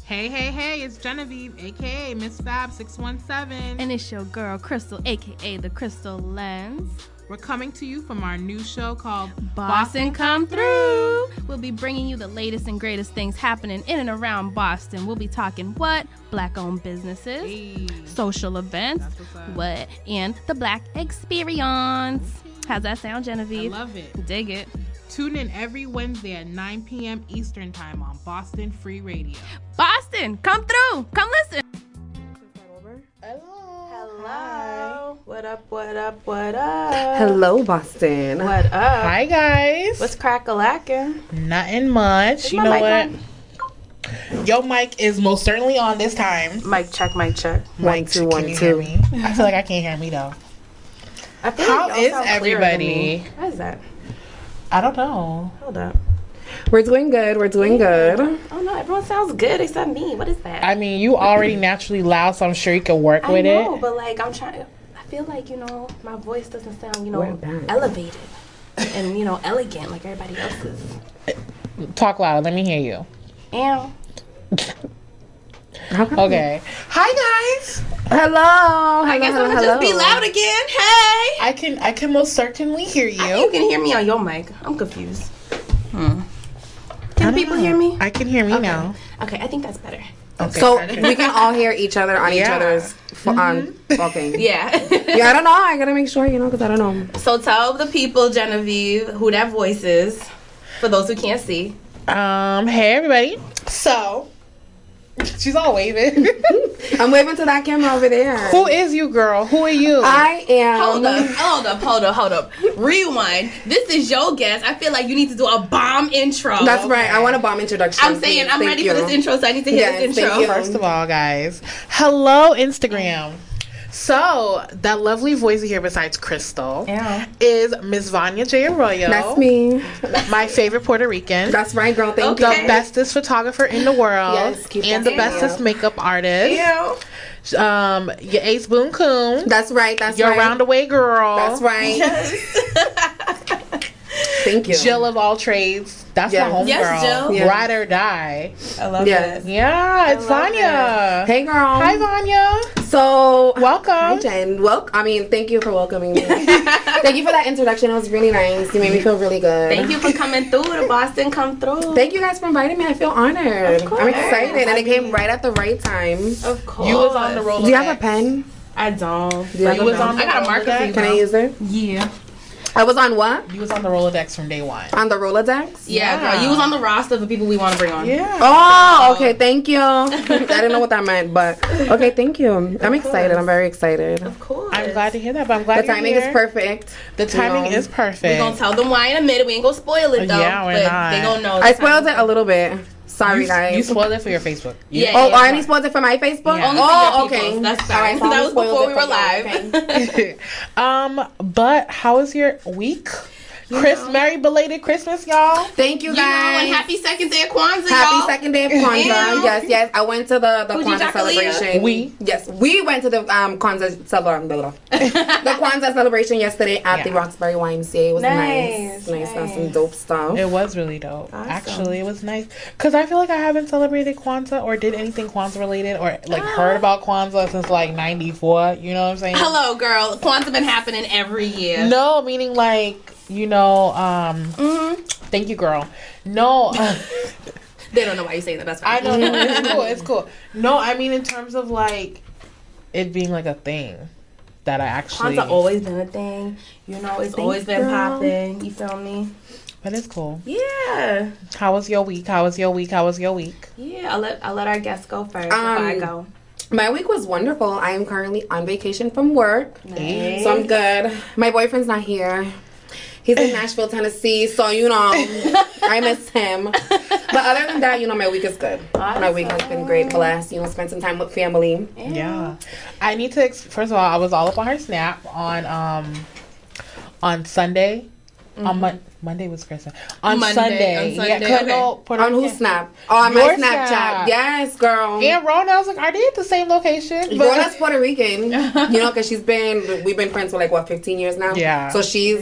Hey, hey, hey, it's Genevieve, aka Miss Fab 617. And it's your girl, Crystal, aka The Crystal Lens. We're coming to you from our new show called Boston Come Through. We'll be bringing you the latest and greatest things happening in and around Boston. We'll be talking what? Black-owned businesses, Hey. social events, That's what's up. what? And the Black experience. How's that sound, Genevieve? I love it. Dig it. Tune in every Wednesday at 9 p.m. Eastern Time on Boston Free Radio. Boston, come through. Come listen. Hello. What up, what up, what up? Hello, Boston. What up? Hi, guys. What's crack-a-lackin'? Nothing much. Is You my know mic what? Your mic is most certainly on this time. Mic check, mic check. Mike, two, can one, you two. hear me? I feel like I can't hear me, though. I feel How y'all is sound clearer than everybody? me. How is that? I don't know. Hold up. We're doing good. We're doing good. Oh no, everyone sounds good except me. What is that? I mean, you already naturally loud, so I'm sure you can work I with know, it. but like I feel like, my voice doesn't sound, We're back. elevated and, elegant like everybody else's. Talk loud. Let me hear you. And Okay. Hi, guys. Hello. I guess I'm gonna just be loud again. Hey! I can most certainly hear you. You can hear me on your mic. I'm confused. Can people hear me? I can hear me now. Okay, I think that's better. Okay. So we can all hear each other on each Yeah. other's talking. Yeah. Yeah, I don't know. I gotta make sure, because I don't know. So tell the people, Genevieve, who that voice is, for those who can't see. Hey everybody. So, she's all waving. I'm waving to that camera over there. Who is you, girl? Who are you? I am. Hold up. Rewind. This is your guest. I feel like you need to do a bomb intro. That's right. I want a bomb introduction. I'm saying please. I'm Thank ready you. for this intro, so I need to hear Yes, this thank intro. you. First of all, guys, hello Instagram. So, that lovely voice you hear besides Crystal Yeah. is Miss Vanya J. Arroyo. That's me. My favorite Puerto Rican. That's right, girl. Thank the Okay. you. bestest photographer in the world. Yes, keep and that the bestest up. makeup artist. Yeah. Your Ace Boone Coon. That's right. That's Your right. roundaway girl. That's right. Thank you. Jill of all trades. That's Yes. my homegirl. Yes, Jill. Yes. Ride or die. I love Yes. it. Yeah, it's love Vanya. Hey, girl. Hi, Vanya. So, Hi, Welcome. Jen. Thank you for welcoming me. Thank you for that introduction. It was really nice. You made me feel really good. Thank you for coming through to Boston. Come through. Thank you guys for inviting me. I feel honored. Of course. I'm excited, and it came right at the right time. Of course. You was on the roll. Do you have a pen? I don't. Do you have You a was pen? on the I got a marker for you. Can I use it? Yeah. I was on what? You was on the Rolodex from day one. On the Rolodex? Yeah, girl. You was on the roster of the people we want to bring on. Yeah. Oh, okay. Thank you. I didn't know what that meant, but okay. Thank you. I'm excited. I'm very excited. Of course. I'm glad to hear that, but I'm glad The timing you're is here. perfect. The timing You know. is perfect. We're going to tell them why in a minute. We ain't going to spoil it, though. Yeah, we're but not. they going to know. I spoiled it a little bit. Sorry, you, guys. you spoiled it for your Facebook. Yeah. Oh, I only spoiled it for my Facebook? Yeah. Only for Oh, your okay. peoples. That's All right, fine. so I That only was before spoiled we it were for live. you. Okay. But how was your week? Merry belated Christmas, y'all. Thank you, You guys. know, and happy second day of Kwanzaa, Happy y'all. second day of Kwanzaa. Yeah. Yes. I went to the Fuji Kwanzaa Jakalia. celebration. Yes, we went to the Kwanzaa celebration. The Kwanzaa celebration yesterday at the Yeah. Roxbury YMCA. It was Nice, nice. Got some nice. dope stuff. It was really dope. Awesome. Actually, it was nice. Because I feel like I haven't celebrated Kwanzaa or did anything Kwanzaa related or heard about Kwanzaa since 94. You know what I'm saying? Hello, girl. Kwanzaa been happening every year. No, meaning thank you, girl. No. They don't know why you say that. That's I fine. know. It's cool. No, I mean in terms of it being a thing that I actually. Kwanzaa always been a thing. It's always been girl. popping. You feel me? But it's cool. Yeah. How was your week? Yeah. I'll let our guests go first before I go. My week was wonderful. I am currently on vacation from work, Nice. so I'm good. My boyfriend's not here. He's in Nashville, Tennessee, so I miss him. But other than that, my week is good. My week has been great. Blessed, spent some time with family. Yeah. I need to. First of all, I was all up on her Snap on Sunday. On Monday was Christmas. On Sunday. Okay. On whose Snap? Oh, on Your my Snapchat. Snap. Yes, girl. And Rona, I was like, are they at the same location? Rona's Puerto Rican, because we've been friends for 15 years now. Yeah. So she's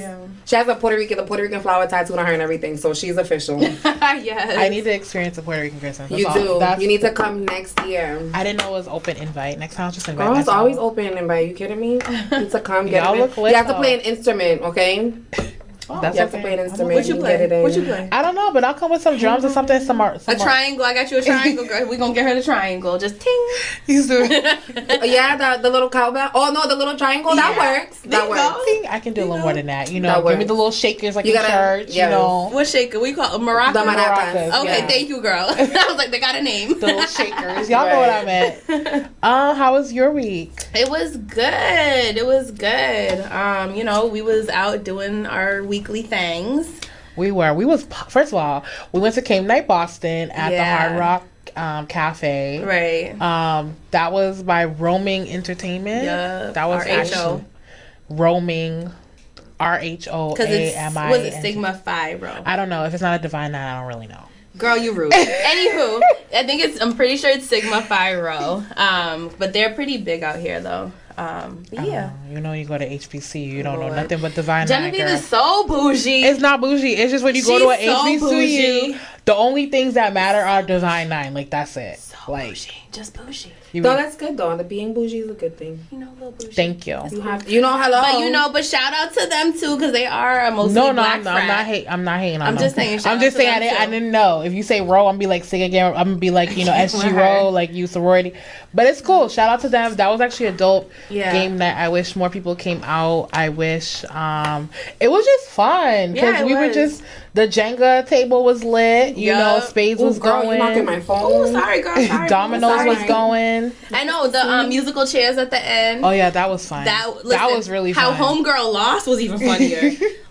She has the Puerto Rican flower tattooed on her and everything, so she's official. Yes. I need to experience a Puerto Rican Christmas. That's You all. do. That's- You need to come next year. I didn't know it was open invite. Next time, I'll just invite Girl, it's myself. always open invite. You kidding me? You need to come get Y'all it. look lit, You have to though. play an instrument, okay? That's You have to okay. play an I'm instrument. What you and play? Get it in. What you play? I don't know, but I'll come with some drums or something. Some A triangle. I got you a triangle, girl. We gonna get her the triangle. Just ting. He's doing. Yeah, the little cowbell. Oh no, the little triangle. That Yeah. works. There That you works. go. I can do a little more than that. You know, That give me works. the little shakers like You in gotta- church. yes. You know, What shaker? We call it maraca. The maracas. Okay, yeah. thank you, girl. I was like, they got a name. the little shakers. Y'all know what I meant. How was your week? It was good. It was good. You know, we was out doing our weekly things. We was first of all, we went to Game Night Boston at the Yeah. Hard Rock Cafe. Right. That was by Roaming Entertainment. Yeah. That was RHO. actually Roaming, RHOAMI. Because it's was it Sigma Phi, bro? I don't know if it's not a Divine Nine. I don't really know. Girl, you rude. Anywho, I'm pretty sure it's Sigma Phi Rho. But they're pretty big out here though. But yeah. You know, you go to HBC, you don't know Lord. nothing but Divine Nine. Genevieve Girl. is so bougie. It's not bougie. It's just when you go to an She's so HBCU, bougie. the only things that matter are Divine Nine. Like that's it. so like bougie. Just bougie. you. No, that's good though. The being bougie is a good thing. You know, a little bougie. Thank you. You have, hello. But shout out to them too because they are a mostly No, black I'm frat. not hating. I'm not hating on I'm them. just saying, shout I'm out just to saying. them, I too. didn't know. If you say row, I'm gonna be like sing again. I'm gonna be like SG With row, her. like you sorority. But it's cool. Shout out to them. That was actually a dope Yeah. game night. I wish more people came out. I wish it was just fun because Yeah, it we were was. just the Jenga table was lit. You know, Yup. spades Ooh, was girl, you going. knocking my phone. Oh, sorry, girl. Sorry. Dominoes Sorry. was going. I know the musical chairs at the end. Oh yeah, that was fun. That was really fun. How Homegirl lost was even funnier.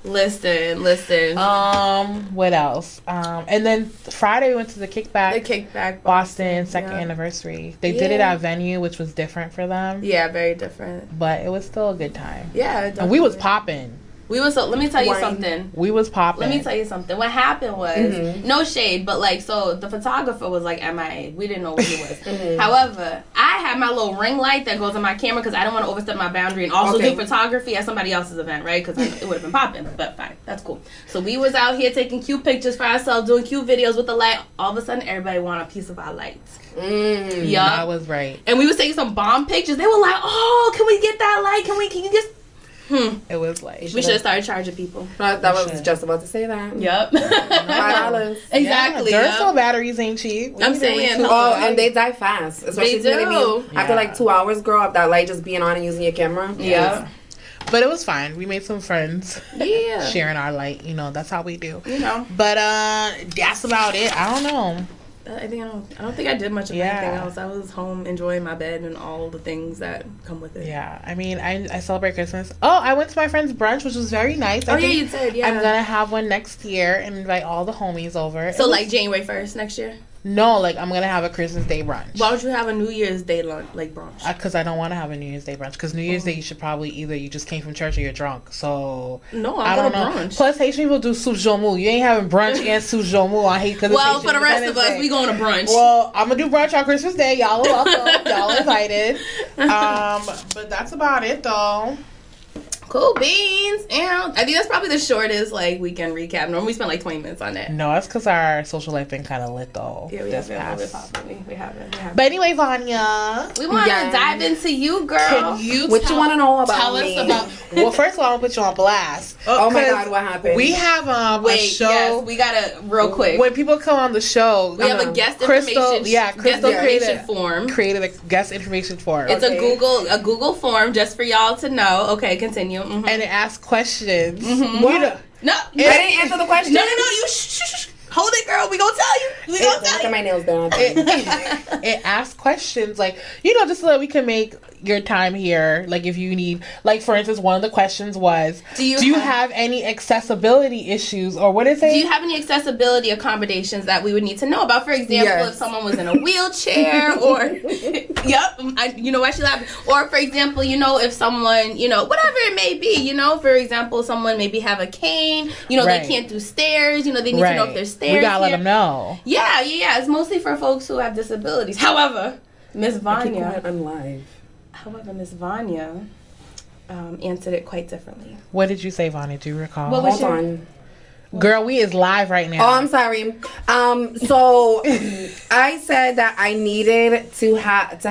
Listen. What else? And then Friday we went to the Kickback. The Kickback Boston second yeah. anniversary. They did it Yeah. at a venue, which was different for them, Yeah, very different. but it was still a good time. Yeah, And we was definitely. popping. Let me tell you Wine. something. We was popping. Let me tell you something. What happened was, no shade, but like, so the photographer was like MIA. We didn't know what he was. However, I had my little ring light that goes on my camera because I don't want to overstep my boundary and also Okay. do photography at somebody else's event, right? Because it would have been popping, but fine. That's cool. So we was out here taking cute pictures for ourselves, doing cute videos with the light. All of a sudden, everybody want a piece of our lights. Mm. Yup. That was right. And we was taking some bomb pictures. They were like, "Oh, can we get that light? Can you just?" It was like We should have started charging people. That was just about to say that. Yep. $5. Exactly. Yeah, yup. Duracell batteries ain't cheap. I'm saying. Oh, and they die fast. Especially They if you're gonna do. be after like 2 hours, girl, of that light just being on and using your camera. Yeah. But it was fine. We made some friends Yeah. sharing our light. You know, that's how we do. You know. But that's about it. I don't know. I don't think I did much of Yeah. anything else. I was home enjoying my bed and all the things that come with it. Yeah, I mean, I celebrate Christmas. Oh, I went to my friend's brunch, which was very nice. Oh I yeah, think you did. Yeah. I'm gonna have one next year and invite all the homies over. So like January 1st next year. No, like I'm gonna have a Christmas Day brunch. Why would you have a New Year's Day lunch like brunch? Because I don't want to have a New Year's Day brunch. Because New Year's Day you should probably either you just came from church or you're drunk. So No, I I'm don't going know. to brunch. Plus Haitian people do soup jomu. You ain't having brunch and soup jomu. I hate because Well, for the rest of us, we going to brunch. Well, I'm gonna do brunch on Christmas Day. Y'all are welcome. Y'all invited. But that's about it though. Cool beans. And I think that's probably the shortest like weekend recap. Normally we spend like 20 minutes on that. No, that's because our social life been kind of lit though. Yeah, we this have been a little bit past- popping. We haven't. But anyway, Vanya, We want to Yes. dive into you, girl. can you What you want to know about tell me? us about? Well, first of all, I'm gonna put you on blast. Oh my 'Cause God, what happened? We have a Wait, show. yes, we gotta real quick. When people come on the show, We have a guest Crystal, information. yeah, Crystal guest created information form. a guest information form, It's Okay. a Google form just for y'all to know. Okay, continue. Mhm. and it asks questions. Mm-hmm. You know, No, I didn't answer the question. no. You shh. Hold it, girl. We gonna tell you. We gonna Look tell at you. my nails down. it asks questions like, just so that we can make your time here. Like if you need, like for instance, one of the questions was, Do you have any accessibility issues, or what is it? Do you have any accessibility accommodations that we would need to know about? For example, Yes. if someone was in a wheelchair, or you know why she laughing? Or for example, if someone, whatever it may be, for example, someone maybe have a cane, Right. they can't do stairs, they need to know if there's stairs. We gotta let here. them know. Yeah. It's mostly for folks who have disabilities. However, Miss Vanya. I'm live. However, Miss Vanya, answered it quite differently. What did you say, Vanya? Do you recall? What was Hold your- on. Girl, we is live right now. Oh, I'm sorry. So I said that I needed to have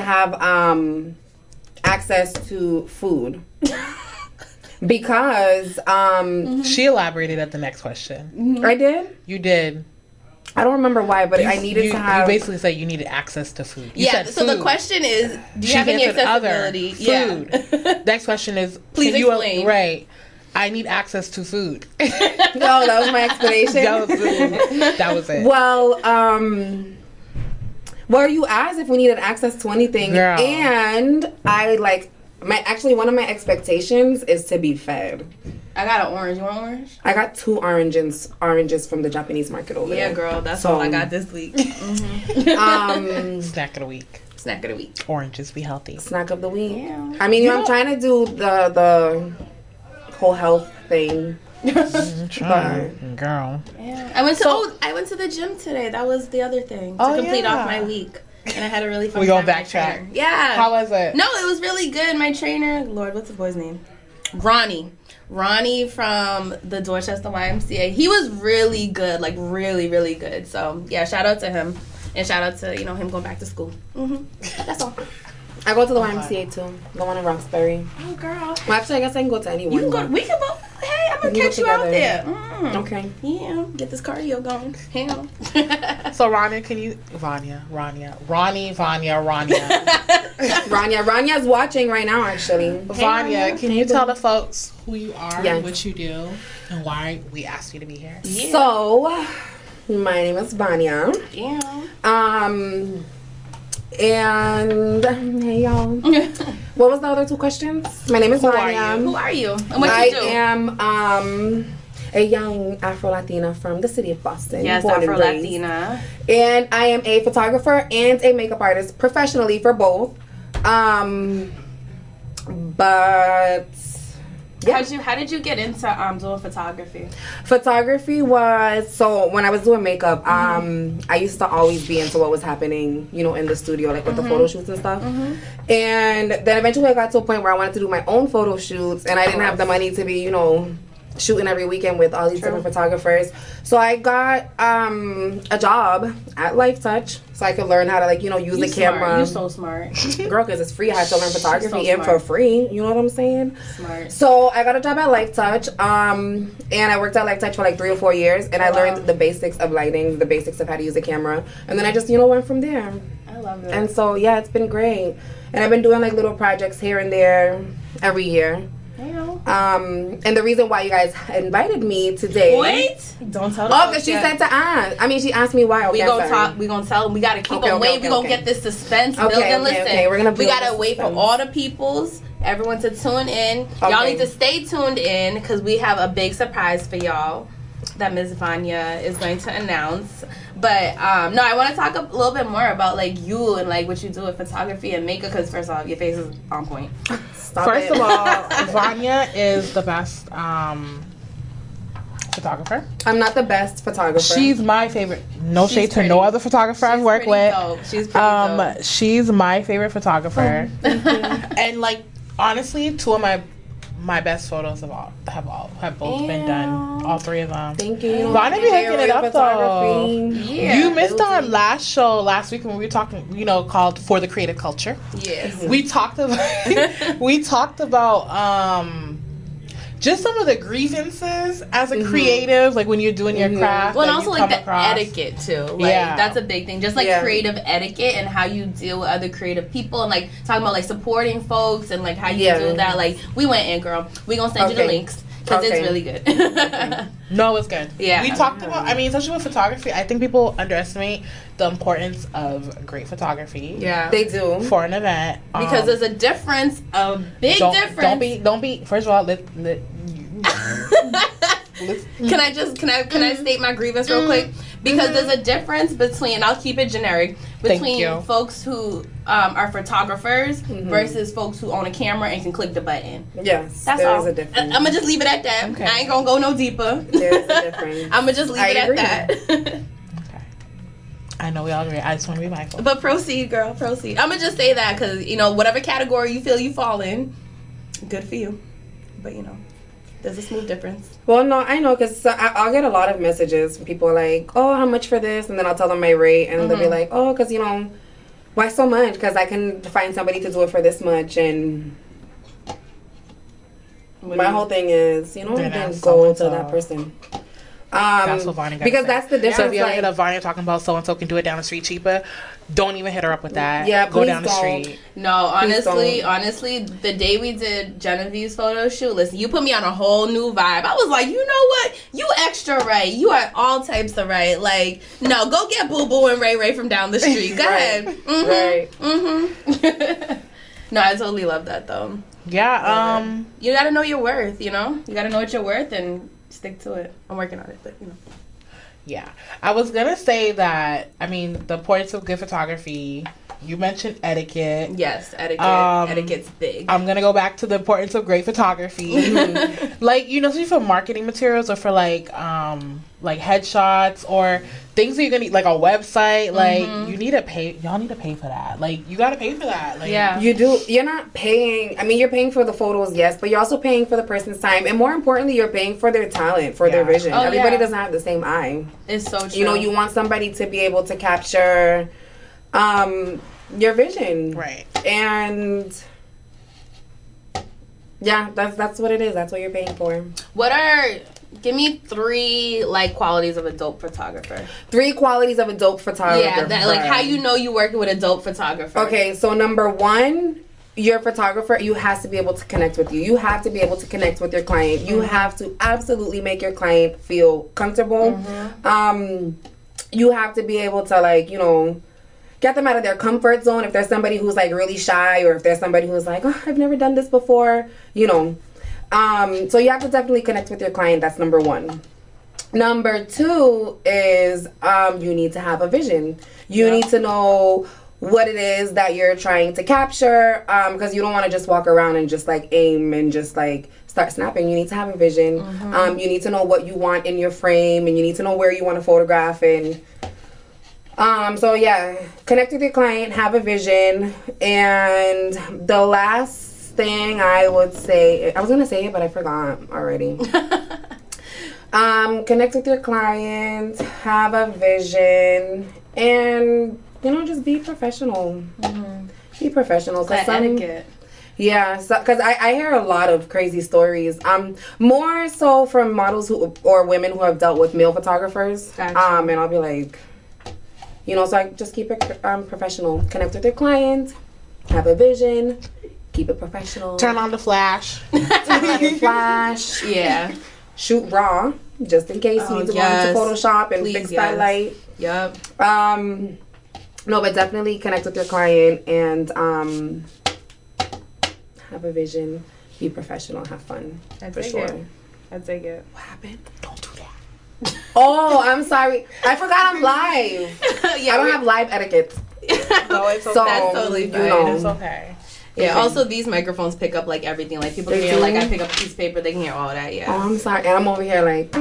access to food because She elaborated at the next question. I did. You did. I don't remember why, but I needed to have. You basically said you needed access to food. You Yeah, said so the food. question is, do you She have any answered other accessibility? food. Next question is, Please can you explain. right? I need access to food. No, that was my explanation. That was it. Well, you asked if we needed access to anything, Girl. and I one of my expectations is to be fed. I got an orange. You want orange? I got 2 oranges from the Japanese market over there. Yeah, girl. That's So- all I got this week. Snack of the week. Snack of the week. Oranges be healthy. Snack of the week. Yeah. I mean, I'm trying to do the whole health thing. Girl. Yeah. I went to the gym today. That was the other thing to Oh, complete yeah. off my week, and I had a really fun. We gonna time with my backtrack. trainer. Yeah. How was it? No, it was really good. My trainer, Lord, what's the boy's name? Ronnie from the Dorchester YMCA. He was really good, like really, really good. So yeah, shout out to him, and shout out to him going back to school. That's all. I go to the YMCA too. The one in Roxbury. Oh girl, Well, actually, I guess I can go to anyone. you can go. but- We can go. Hey, I'm gonna We can catch go you out together. there. Okay. Yeah, get this cardio going. Hell. So Rania, can you Rania. Ranya's watching right now, actually. Vanya, can you tell the folks who you are, Yes. what you do, and why we asked you to be here? Yeah. So, my name is Vanya. Yeah. And hey y'all. What was the other 2 questions? My name is Who are Vanya. you? Who are you? And what I you do? am a young Afro-Latina from the city of Boston. Yes, born and Afro raised. Latina. And I am a photographer and a makeup artist professionally for both. But yeah. How did you get into doing photography? Photography was, so when I was doing makeup, I used to always be into what was happening, in the studio, like with the photo shoots and stuff. And then eventually I got to a point where I wanted to do my own photo shoots, and I didn't have the money to be, shooting every weekend with all these different photographers. So I got a job at Life Touch so I could learn how to use the camera. You're so smart. Girl, because it's free. I had to learn photography so and for smart. free. You know what I'm saying? Smart. So I got a job at Life Touch, and I worked at Life Touch for like 3 or 4 years, and I learned the basics of lighting, the basics of how to use a camera, and then I just went from there. I love it. And so yeah, it's been great, and I've been doing like little projects here and there every year. And the reason why you guys invited me today. Wait! Don't tell them. Oh, because she said to ask. I mean, she asked me why. Okay, We gonna sorry. talk. We gonna tell them. We gotta keep Okay, them okay, waiting. okay, We gonna okay. get this suspense Okay, building. okay, Listen, okay, we're gonna we build gotta the wait for suspense. all the peoples, everyone to tune in. Y'all Okay. need to stay tuned in because we have a big surprise for y'all that Ms. Vanya is going to announce. But no, I want to talk a little bit more about you and what you do with photography and makeup. Because first off, your face is on point. Stop First it. of all, Vanya is the best photographer. I'm not the best photographer. She's my favorite. No She's shade to pretty. no other photographer I've worked with. She's pretty dope. She's my favorite photographer. And honestly, 2 of my best photos have both been done. All 3 of them. Thank you. Vanya be hooking it up though. Yeah. You missed our last show last week when we were talking, called For the Creative Culture. Yes. We talked about just some of the grievances as a creative, when you're doing your craft. Well, and that also you come the across. etiquette too. Yeah. That's a big thing. Just creative etiquette and how you deal with other creative people and talking about supporting folks and how you do that. We went in, girl. We gonna send you the links because it's really good. No, it's good. Yeah. We talked about, especially with photography, I think people underestimate the importance of great photography. Yeah. They do. For an event. Because there's a difference, a big difference. Don't be, first of all, Can I state my grievance real quick? Because there's a difference between, and I'll keep it generic, between folks who are photographers versus folks who own a camera and can click the button. Yes, That's there all. is a difference. I'm gonna just leave it at that. Okay. I ain't gonna go no deeper. There's a difference. I'm gonna just leave it agree. at that. I know we all agree. I just want to be mindful. But proceed, girl. Proceed. I'm gonna just say that because whatever category you feel you fall in, Good for you. But, you know, there's a smooth difference. Well, no, I know, because I'll get a lot of messages from people like, oh, how much for this? And then I'll tell them my rate, and they'll be like, oh, because, you know, why so much? Because I can find somebody to do it for this much, and my whole thing is, you know, then go to that person. That's what Vanya got because that's the difference. So if you ever hit up Vanya talking about so and so can do it down the street cheaper, don't even hit her up with that. Yeah, go down the street. No, honestly, the day we did Genevieve's photo shoot, listen, you put me on a whole new vibe. I was like, you know what? You extra right. You are all types of right. Like, no, go get Boo Boo and Ray Ray from down the street. Go ahead. Right. No, I totally love that though. Yeah. You gotta know your worth. You know, you gotta know what you're worth and stick to it. I'm working on it, but you know. Yeah. I was gonna say that, I mean, the importance of good photography, you mentioned etiquette. Yes, etiquette. Etiquette's big. I'm gonna go back to the importance of great photography. Like, you know, especially for marketing materials or for like headshots or things that you're gonna need, like a website, like you need to pay, y'all need to pay for that. Like, you gotta pay for that. Like, yeah. You do. You're not paying, I mean, you're paying for the photos, yes, but you're also paying for the person's time, and more importantly, you're paying for their talent, for their vision. Everybody doesn't have the same eye. It's so true. You know, you want somebody to be able to capture your vision. Right. And yeah, that's what it is. That's what you're paying for. Give me 3 like qualities of a dope photographer. 3 qualities of a dope photographer. Yeah, that, like how you know you're working with a dope photographer. Okay, so number 1, your photographer, you have to be able to connect with you. You have to be able to connect with your client. You have to absolutely make your client feel comfortable. You have to be able to, like, you know, get them out of their comfort zone. If there's somebody who's like really shy, or if there's somebody who's like, oh, I've never done this before, you know. So you have to definitely connect with your client. That's number 1. Number 2 is you need to have a vision. You need to know what it is that you're trying to capture, because you don't want to just walk around and just like aim and just like start snapping. You need to have a vision. You need to know what you want in your frame, and you need to know where you want to photograph. And so yeah, connect with your client, have a vision. And the last thing I would say, I was gonna say it, but I forgot already. Connect with your client, have a vision, and, you know, just be professional. Be professional. That etiquette. Yeah, because I hear a lot of crazy stories. More so from models or women who have dealt with male photographers. Gotcha. And I'll be like, you know, so I just keep it professional. Connect with your client, have a vision, keep it professional. Turn on the flash. Turn on the flash. Yeah. Shoot raw, just in case you need to go into Photoshop and fix that light. Yep. No, but definitely connect with your client and have a vision, be professional, have fun. For sure. I take it. What happened? Don't do that. Oh, I'm sorry. I forgot I'm live. I don't have live etiquette. No, it's okay. So, that's totally fine. You know. It's okay. Yeah, also these microphones pick up like everything. Like people can hear, like I pick up a piece of paper, they can hear all that, yeah. Oh, I'm sorry. And I'm over here like,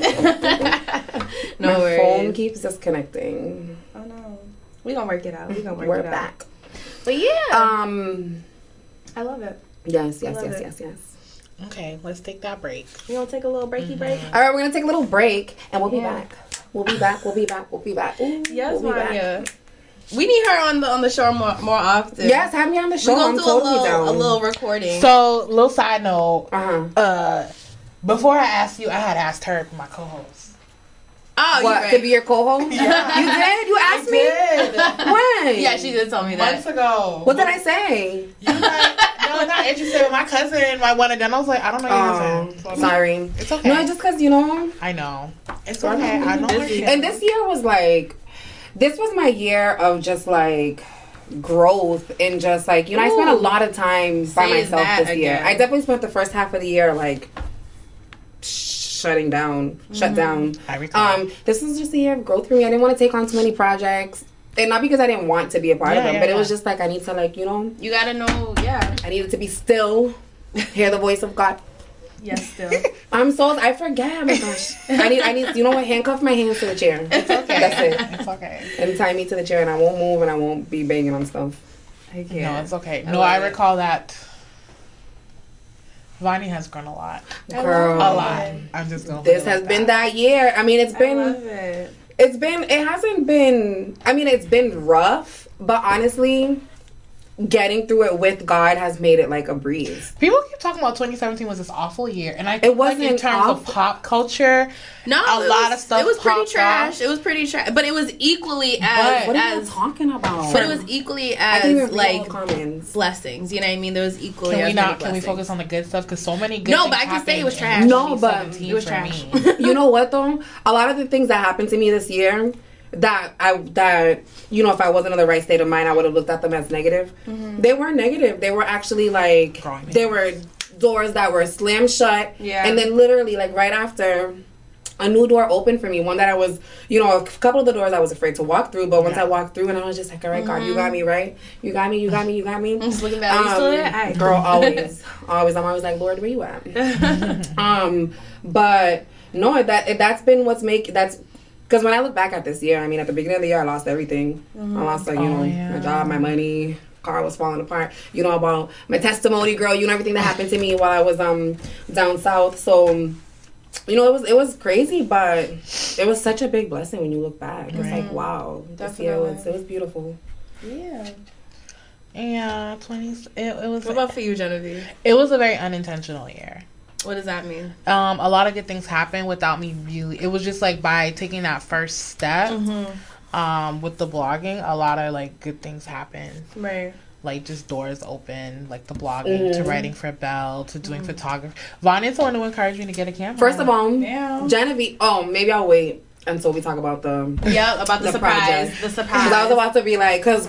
no my worries. phone keeps disconnecting. Oh no. We gonna work it out. We're back. But yeah. I love it. Yes. Okay, let's take that break. You gonna take a little breaky break? All right, we're gonna take a little break and we'll be back. We'll be back. Ooh, Yes, we'll be back. Maya. We need her on the show more often. Yes, have me on the show. We're gonna do totally a little recording. So, little side note. Uh-huh. Before I asked you, I had asked her, my co-host. Oh, what, right. to be your co-host? Yeah. You did? You asked me? When? Yeah, she did tell me that. Months ago. What did I say? You like, no, not interested. But my cousin, my one and done. I was like, I don't know your cousin. So sorry. It's okay. No, just because, you know. I know. It's okay. I know her shit. And this year was like, this was my year of just like growth and just like, you know, I spent a lot of time by myself this year. I definitely spent the first half of the year like shut down. This was just a year of growth for me. I didn't want to take on too many projects. And not because I didn't want to be a part of them, but it was just like I need to, like, you know. You gotta know, I needed to be still, hear the voice of God. Yes, still. I forget. Oh my gosh. I need. You know what? Handcuff my hands to the chair. It's okay. That's it. It's okay. And tie me to the chair, and I won't move, and I won't be banging on stuff. I can't. No, it's okay. I recall that. Vonnie has grown a lot. Girl, A lot. I'm just going. This has been that year. I mean, it's been. I love it. It hasn't been. I mean, it's been rough, but honestly, getting through it with God has made it like a breeze. People keep talking about 2017 was this awful year, and I It think like in wasn't terms of awful. pop culture, No, a lot of stuff It was pretty popped trash. off. It was pretty trash, but it was equally as What are you as. talking about? But it was equally I think as we're like comments. blessings. You know what I mean? There was equally. can we as not? many Can we blessings. focus on the good stuff? Because so many good. No, things but I can say it was happened in trash. No, but 2017 it was for trash. me. You know what though? A lot of the things that happened to me this year that you know, if I wasn't in the right state of mind, I would have looked at them as negative. They weren't negative. They were actually like Growing. they were doors that were slammed shut. Yeah. And then literally like right after, a new door opened for me. One that I was, you know, a couple of the doors I was afraid to walk through, but once I walked through and I was just like, all right, God, you got me, right? You got me, you got me, you got me. I'm just looking back. Are you still there? Alright. Girl, always. Always. I'm always like, Lord, where you at? But no, that's been what's because when I look back at this year, I mean, at the beginning of the year, I lost everything. I lost, like, my job, my money, car was falling apart. You know about my testimony, girl. You know everything that happened to me while I was down south. So, you know, it was crazy, but it was such a big blessing when you look back. It's like, wow, this year it was beautiful. Yeah. Yeah, 20s. It was. What about for you, Genevieve? It was a very unintentional year. What does that mean? A lot of good things happened without me really. It was just like by taking that first step, with the blogging, a lot of like good things happened. Right. Like just doors open, like the blogging to writing for Belle to doing photography. Vonnie's the one who encouraged me to get a camera. First of all, Yeah. Genevieve. Oh, maybe I'll wait until we talk about the. Yep, about the surprise. project. The surprise. Because I was about to be like, because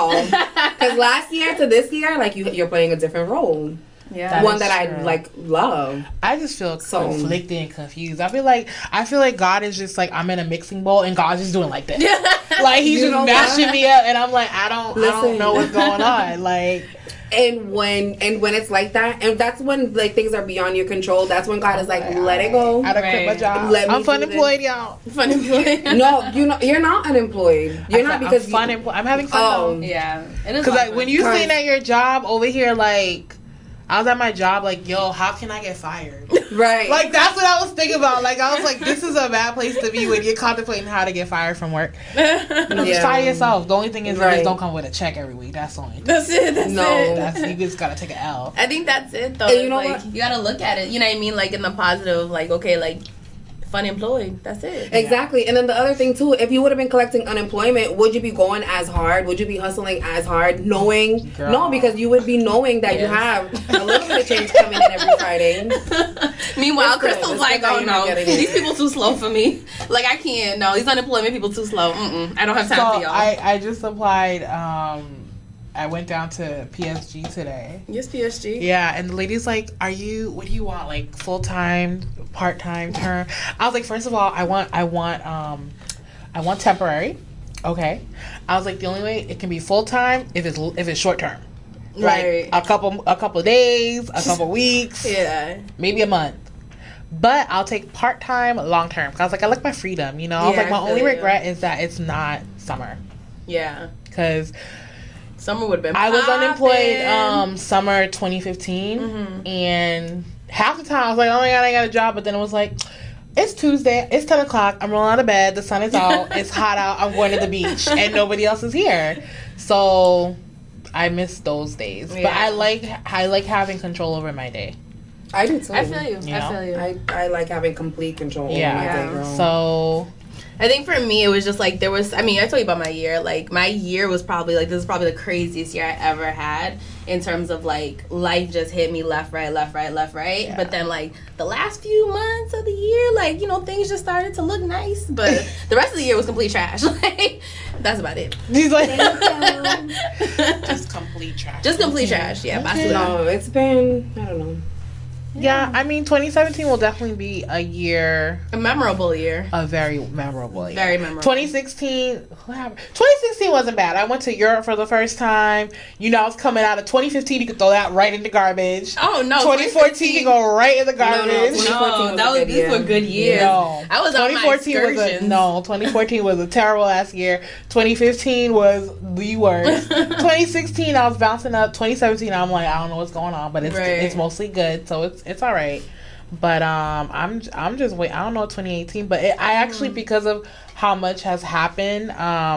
last year to this year, like you're playing a different role. Yeah. One is that I true. like love. I just feel So- conflicted and confused. I feel like God is just like I'm in a mixing bowl and God's just doing like this. Like he's You just know mashing what? me up and I'm like I don't Listen. know what's going on. Like And when it's like that, and that's when like things are beyond your control. That's when God is like, let it go. I done quit my Right. job. Let me I'm do unemployed, y'all. Fun employee. No, you're not unemployed. You're not because I'm having fun though. Yeah. It is. Because like when you Cause- sitting at your job over here, like I was at my job, like yo, how can I get fired? right. Like that's what I was thinking about. Like I was like, this is a bad place to be when you're contemplating how to get fired from work. You know, just fire yourself. The only thing is, you Right. just don't come with a check every week. That's the only thing. That's it. That's No. it. That's you just gotta take an L. I think that's it though. And you It's know like what? you gotta look at it. You know what I mean? Like in the positive. Like okay, like fun employed. That's it. Exactly. And then the other thing too, if you would have been collecting unemployment, would you be going as hard? Would you be hustling as hard knowing? Girl. No, because you would be knowing that you have a little bit of change coming in every Friday. Meanwhile, It's good. Crystal's It's like, good that oh you're not no, getting it. these people too slow for me. Like I can't. No, these unemployment people too slow. I don't have time So for y'all. I just applied. I went down to PSG today. Yes, PSG. Yeah, and the lady's like, what do you want? Like full time, part time, term? I was like, first of all, I want temporary. Okay. I was like, the only way it can be full time if it's short term. Right. Like a couple days, a couple weeks, Yeah. maybe a month. But I'll take part time, long term. Cause I was like, I like my freedom, you know. I was Yeah, like, my I feel only you. regret is that it's not summer. Yeah. Cause Summer would have been. I was poppin'. unemployed summer 2015, and half the time I was like, oh my god, I got a job. But then it was like, it's Tuesday, it's 10 o'clock, I'm rolling out of bed, the sun is out, it's hot out, I'm going to the beach, and nobody else is here. So I miss those days. But Yeah. I like having control over my day. I do too. I feel you. You I know? feel you. I like having complete control over my day, girl. So I think for me, it was just like I told you about my year. Like, my year was probably like, this is probably the craziest year I ever had in terms of like life just hit me left, right. Yeah. But then, like, the last few months of the year, like, you know, things just started to look nice. But the rest of the year was complete trash. Like, that's about it. he's like, just complete trash. Just complete trash. Yeah, Okay. basura. No, it's been, I don't know. Yeah, I mean, 2017 will definitely be a year, A memorable year. a very memorable year. Very memorable. 2016, what happened? 2016 wasn't bad. I went to Europe for the first time. You know, I was coming out of 2015. You could throw that right in the garbage. Oh no, 2014 you go right in the garbage. These were good years. No, I was on my 2014 2014 was a terrible ass year. 2015 was the worst. 2016 I was bouncing up. 2017 I'm like, I don't know what's going on, but it's mostly good, so it's all right. But I'm just wait. I don't know 2018, but I actually, because of how much has happened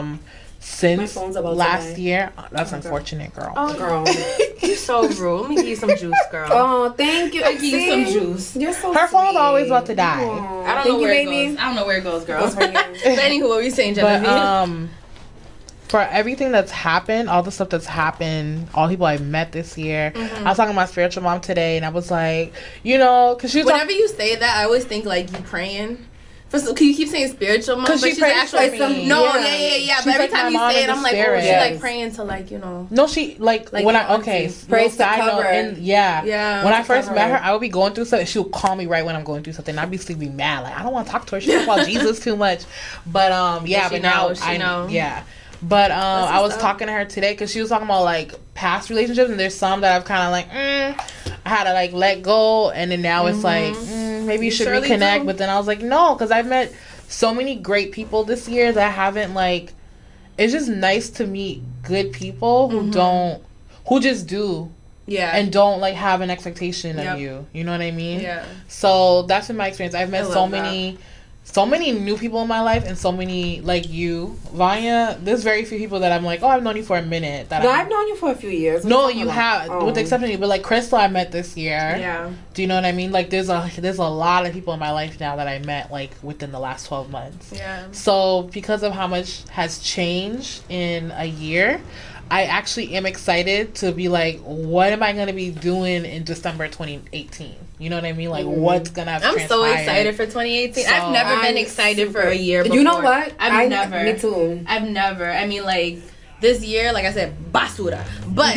since last year. That's unfortunate, girl. Oh, girl, you're so rude. Let me give you some juice, girl. Oh, thank you. I give you some juice. You're so Her sweet. phone's always about to die. Aww. I don't know where it goes. I don't know where it goes, girl. But anywho, what were you saying, Genevieve? But for everything that's happened, all the stuff that's happened, all the people I met this year. I was talking to my spiritual mom today, and I was like, you know, because she was whenever you say that, I always think like you praying. Can you keep saying spiritual mom? Because she prays for me. No, yeah. But every like time you say it, I'm like, oh, she yes. like praying to like, you know. No, she like when I praise to cover. And yeah. When I first met her, her. I would be going through something. She would call me right when I'm going through something. I'd be sleeping mad, like I don't want to talk to her. She talks about Jesus too much. But now I know. Yeah. But I was talking to her today because she was talking about like past relationships, and there's some that I've kind of like I had to like let go, and then now it's like maybe you should reconnect. But then I was like, no, because I've met so many great people this year that haven't like. It's just nice to meet good people who just do. Yeah. And don't like have an expectation of you. You know what I mean? Yeah. So that's been my experience. I've met so many new people in my life, and so many like you, Vanya. There's very few people that I'm like, oh, I've known you for a minute. I've known you for a few years. No, you have, with the exception of you. But like Crystal, I met this year. Yeah. Do you know what I mean? Like there's a lot of people in my life now that I met like within the last 12 months. Yeah. So because of how much has changed in a year, I actually am excited to be like, what am I going to be doing in December 2018? You know what I mean? Like, what's going to have transpired? I'm so excited for 2018. So I've never been excited for a year before. You know what? I've never. Me too. I've never. I mean, like, this year, like I said, basura. But,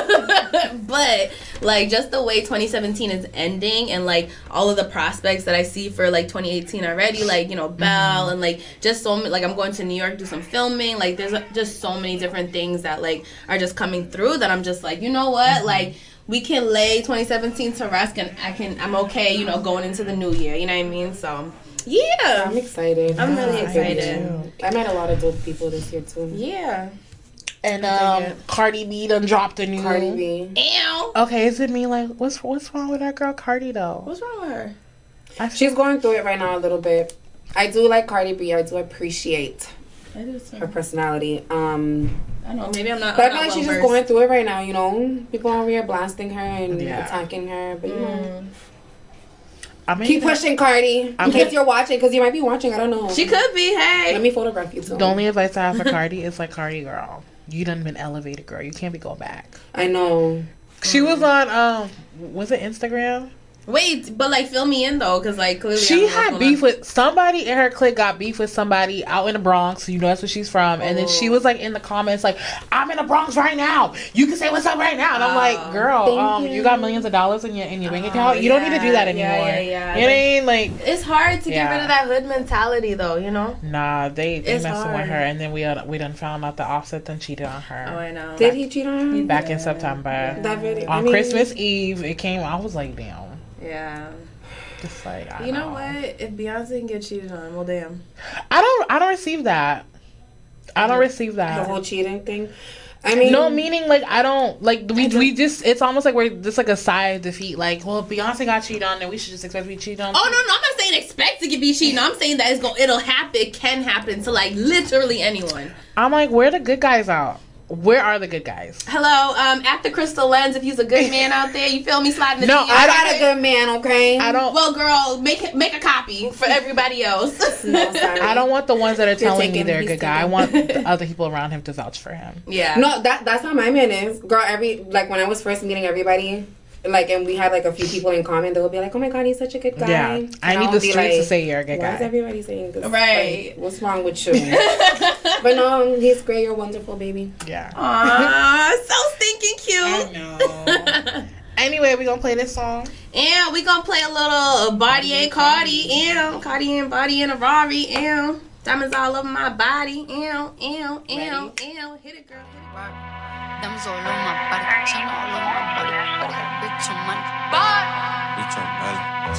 but, like, just the way 2017 is ending and, like, all of the prospects that I see for, like, 2018 already, like, you know, Belle and, like, just so many, like, I'm going to New York to do some filming. Like, there's just so many different things that, like, are just coming through that I'm just like, you know what? Like, we can lay 2017 to rest, and I'm okay, you know, going into the new year. You know what I mean? So, yeah. I'm excited. I'm really excited. I met a lot of dope people this year, too. Yeah. And Cardi B done dropped a new Cardi B. Ew. Okay, is it me? Like, what's wrong with that girl Cardi though? What's wrong with her? She's going through it right now a little bit. I do like Cardi B. I do appreciate her personality. I know, maybe I'm not. But I feel like she's just going through it right now. You know, people over here blasting her and attacking her. But you know, I mean, keep pushing, Cardi. In case you're watching, because you might be watching. I don't know. She could be. Hey, let me photograph you too. The only advice I have for Cardi is like, Cardi girl, you done been elevated, girl. You can't be going back. I know. She was on was it Instagram? Wait, but like fill me in though, because like clearly she had beef with somebody in her clique. Got beef with somebody out in the Bronx. You know that's where she's from. And then she was like in the comments like, "I'm in the Bronx right now. You can say what's up right now." And I'm like, "Girl, you got millions of dollars in your bank account. You don't need to do that anymore." Yeah. You know what I mean? Like it's hard to get rid of that hood mentality though. You know? Nah, they messing with her, and then we done found out the Offset done cheated on her. Oh, I know. Did he cheat on her? Back in September. That video on Christmas Eve, it came. I was like, damn. Yeah. Just like you know what? If Beyonce can get cheated on, well, damn. I don't receive that. I don't receive that. The whole cheating thing. I mean, no, meaning like I don't like we just. It's almost like we're just like a sigh of defeat. Like, well, if Beyonce got cheated on, then we should just expect to be cheated on. Oh no, I'm not saying expect to be cheated. I'm saying that it'll happen. It can happen to like literally anyone. I'm like, where are the good guys out? Where are the good guys? Hello, at the Crystal Lens. If he's a good man out there, you feel me? Sliding the no, I got a good man. Okay, I don't. Well, girl, make a copy for everybody else. No, sorry. I don't want the ones that are telling me they're a good guy. I want the other people around him to vouch for him. Yeah. No, that's how my man is, girl. When I was first meeting everybody. Like, and we had like a few people in common. They would be like, "Oh my God, he's such a good guy." Yeah, and I need the streets to say you're a good guy. Why is everybody saying this? Right? Like, what's wrong with you? But no, he's great. You're wonderful, baby. Yeah. Aww, so stinking cute. I know. Anyway, we gonna play this song? And we gonna play a little Body and Cardi. Cardi and Body and a Rari. Diamonds all over my body. Hit it, girl. Diamonds all over my body. Chain all over my body. But I got bitch on money. Bitch on money.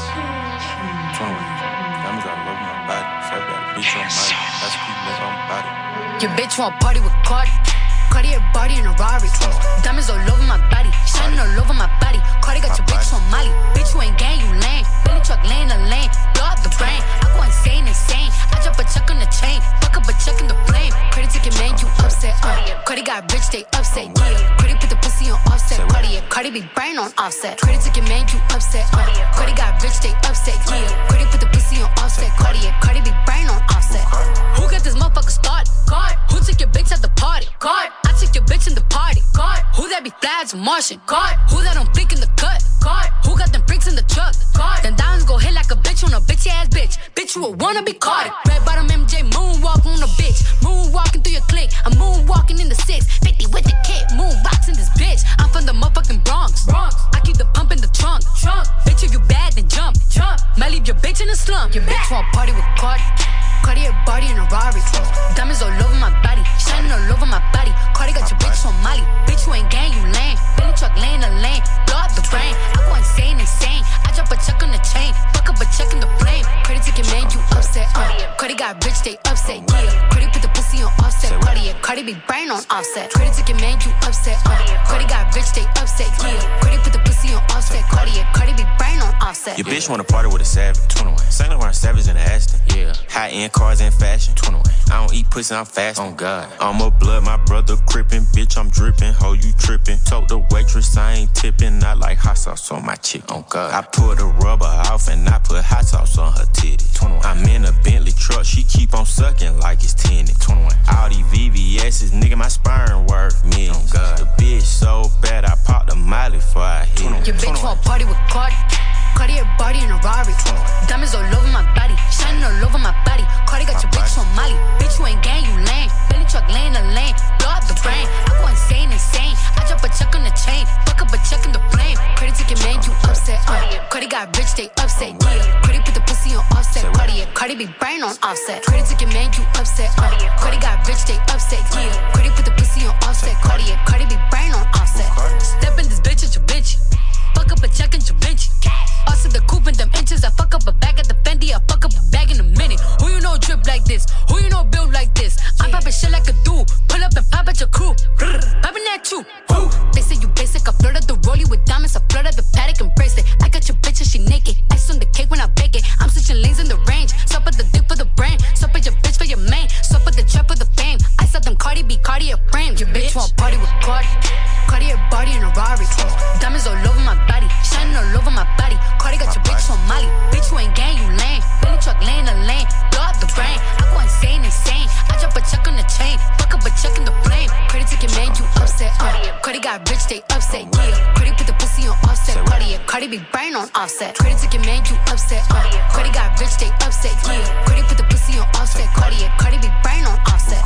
21. Diamonds all over my body. So I got a bitch on money. That's people on body. Your bitch want party with Cardi. Cardi a body in a Rari. Diamonds all over my body. Shining all over my body. Cardi got your bitch on Molly. Bitch, you ain't gang, you lame. Billy truck laying the lane. Blow up the brain. I go insane. I drop a check on the chain. Fuck up a check in the flame. Credit ticket, man, you upset. Cardi got rich, they upset. Yeah. Cardi put the pussy on offset. Cardi be brain on offset. Credit ticket, man, you upset. Cardi got rich, they upset. Yeah. Cardi put the pussy on offset. Cardi be brain on offset. Who got this motherfucker started? God. Who took your bitch at the party? God. I took your bitch in the party. God. Who that be fly as a Martian? God. Who that don't flick in the cut? God. Who got them bricks in the truck? God. Then diamonds go hit like a bitch on a bitchy ass bitch. Bitch, you a wanna be Cardi. Red bottom MJ moonwalk on a bitch. Moonwalking through your clique. I'm moonwalking in the 650 with the kid. Moonwalks in this bitch. I'm from the motherfucking Bronx. I keep the pump in the trunk. Bitch, if you bad, then jump. Might leave your bitch in a slump. Your bitch want party with Cardi. Cardi a body in a Rari. Diamonds all over my body. Shining all over my body. Cardi got your bitch on Molly. Bitch, you ain't gang, you lame. Billy truck laying the lane. Blow up the brain. I go insane. I drop a check on the chain. Fuck up a check in the flame. Credit ticket, man, you upset. Cardi got rich, they upset. Yeah. Cardi put the pussy on offset. Cardi be brain on offset. Credit ticket, man, you upset. Cardi got rich, they upset. Yeah. Cardi put the pussy on offset. Cardi be brain on offset. Your bitch wanna party with a savage. 21. Saint Laurent Savage in the Aston. Yeah. High end cars and fashion. 21. I don't eat pussy, I'm fast. On God. I'm a blood, my brother crippin'. Bitch, I'm drippin'. Ho, you trippin'. Told the waitress I ain't tippin'. I like hot sauce on my chick. On God. I pull the rubber off and I put hot sauce on her titty. 21. I'm in a Bentley truck, she keep on sucking like it's tinted. 21. All these VVS's, nigga, my sperm worth millions. God. The bitch so bad, I popped a Molly before I hit it. Your bitch want party with Cardi. Cardi a body in a Rari. Diamonds all over my body. Shining all over my body. Cardi got your bitch on Molly. Bitch, you ain't gang, you lame. Billy truck laying the lane. Blow up the brain. I go insane. I drop a check on the chain. Fuck up a check in the flame. Credit ticket, man, you upset. Cardi got rich, they upset. Yeah. Cardi put the pussy on offset. Cardi be brain on offset. Credit ticket, man, you upset. Cardi got rich, they upset. Yeah. Cardi put the pussy on offset. Cardi be brain on offset. Step in this bitch at your bitch. Fuck up a check in your bitch. Also the coupe in them inches. I fuck up a bag at the Fendi. I fuck up a bag in a minute. Who you know drip like this? Who you know build like this? I'm poppin' shit like a dude. Pull up and pop at your crew. Poppin' at you. They say you basic. I flooded the rollie with diamonds. I flooded the paddock and bracelet. I got your bitch and she naked. Ice on the cake when I bake it. I'm switching lanes in the range. Sup at the dick for the brain. Sup at your bitch for your main. Sup at the trap for the fame. I saw them Cardi be Cardi a frame. Your bitch want party with Cardi. Cardi a body in a Rari. Diamonds all over my body. Shining all over my body. Cardi got your bitch on Molly. Bitch, you ain't gang, you lame. Billy truck laying the lane. Blow up the brain. I go insane. I drop a check on the chain. Fuck up a check in the flame. Credit ticket, man, you upset. Cardi got rich, they upset. Yeah. Cardi put the pussy on offset. Cardi be brain on offset. Credit ticket, man, you upset. Cardi got rich, they upset. Yeah. Cardi put the pussy on offset. Cardi be brain on offset.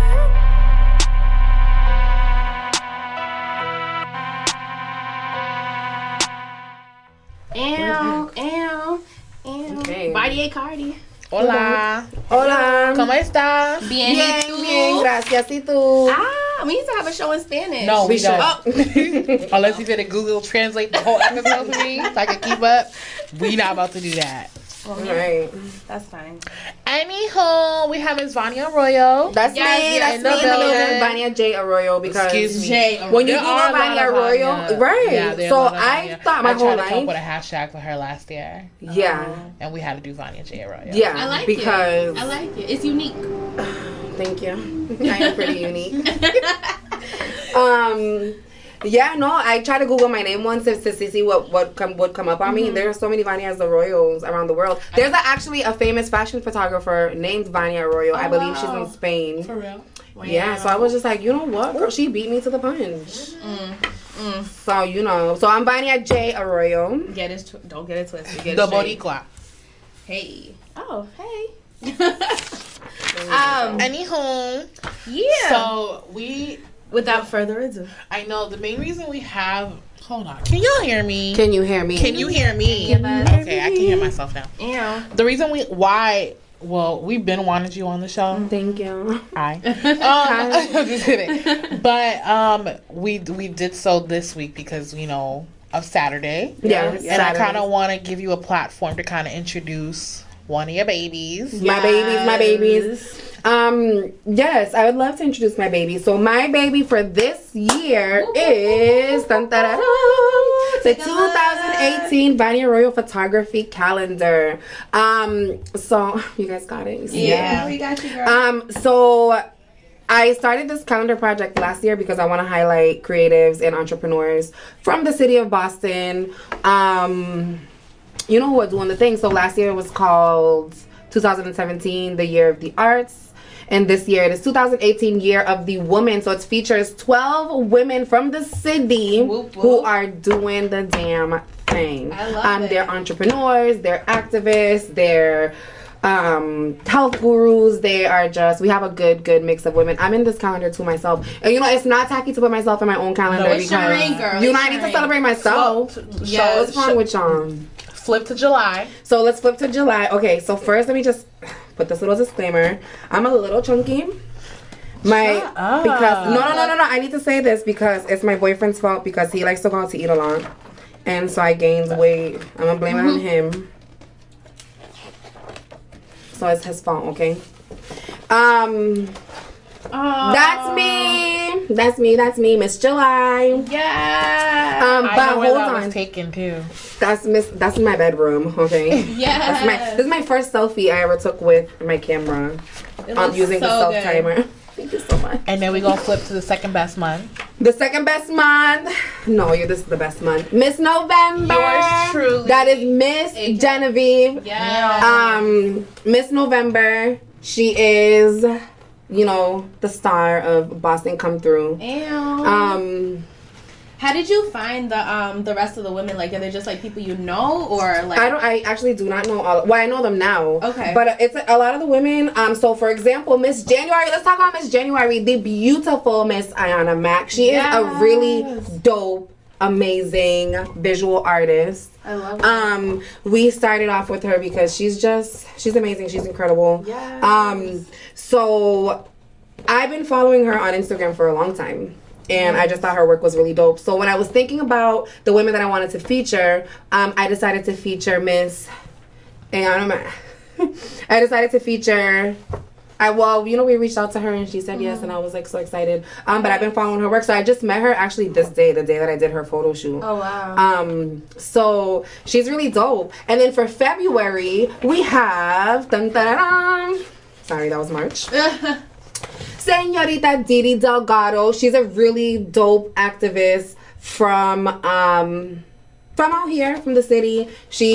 Okay. Body and Cardi. Hola. ¿Cómo estás? Bien, gracias. ¿Y tú? We need to have a show in Spanish. No, we don't. Oh. Unless you fit Google translate the whole episode for me so I can keep up. We not about to do that. Well, Right. That's fine. Anywho, we have Miss Vania Arroyo. That's Yes, me. yes, That's in me the in the building. building. Vania J. Arroyo. Because Excuse me. J. when you There Google are a lot Vania of Arroyo, Vania. right? Yeah, there are a So lot of I Vania. thought my I whole tried to come up life. with a hashtag for her last year, Yeah. and we had to do Vania J. Arroyo. Yeah. I like because it. I like it. It's unique. Thank you. I am pretty unique. Yeah, no, I tried to Google my name once to see what would come up on me. There are so many Vanias Arroyos around the world. There's actually a famous fashion photographer named Vania Arroyo. I believe she's in Spain. For real. Wow. Yeah, so I was just like, you know what, girl, she beat me to the punch. So, you know, so I'm Vania J. Arroyo. Don't get it twisted. Get The it straight. Boricua. Hey. Oh, hey. Anywho, Yeah. so we Without further ado. I know the main reason we have. Hold on. Can y'all hear me? Can you hear me? Can you hear me? Okay, I can hear myself now. Yeah. The reason we've been wanting you on the show. Thank you. Hi. I'm just kidding. But we did so this week because of Saturday. Yes. And I kind of want to give you a platform to kind of introduce one of your babies. My babies. Yes, I would love to introduce my baby. So my baby for this year is the 2018 Vanya Royal Photography Calendar. So you guys got it? Yeah, we got you, girl. So I started this calendar project last year because I want to highlight creatives and entrepreneurs from the city of Boston. Who are doing the thing. So last year was called 2017, the Year of the Arts. And this year it is 2018, Year of the Woman. So it features 12 women from the city who are doing the damn thing. I love it. They're entrepreneurs, they're activists, they're health gurus. They are we have a good mix of women. I'm in this calendar too myself. And it's not tacky to put myself in my own calendar it's because Shireen, girl. I need to celebrate myself. Yes. What's wrong with y'all? Flip to July. So let's flip to July. Okay, so first let me just put this little disclaimer. I'm a little chunky. Because no. I need to say this because it's my boyfriend's fault because he likes to go out to eat a lot, and so I gained weight. I'm gonna blame it on him. So it's his fault, okay? That's me, Miss July. Yeah. But I know where hold that on. was taken too. That's my bedroom, okay? Yeah. This is my first selfie I ever took with my camera. Using the self timer. Thank you so much. And then we gonna flip to the second best month. The second best month. No, this is the best month. Miss November. Yours truly. That is Miss Genevieve. Yeah. Miss November. She is, the star of Boston Come Through. Ew. How did you find the rest of the women? Like, are they just like people you know, or like? I actually do not know all. Well, I know them now. Okay. But it's a lot of the women. So for example, Miss January. Let's talk about Miss January, the beautiful Miss Ayana Mack. She is a really dope, amazing visual artist. I love her. We started off with her because she's amazing. She's incredible. Yes. So I've been following her on Instagram for a long time. And I just thought her work was really dope. So when I was thinking about the women that I wanted to feature, I decided to feature Miss Ayana Mack. I decided to feature. We reached out to her and she said yes, and I was like so excited. But I've been following her work, so I just met her actually this day, the day that I did her photo shoot. Oh wow. So she's really dope. And then for February we have sorry, that was March. Señorita Didi Delgado. She's a really dope activist from out here, from the city.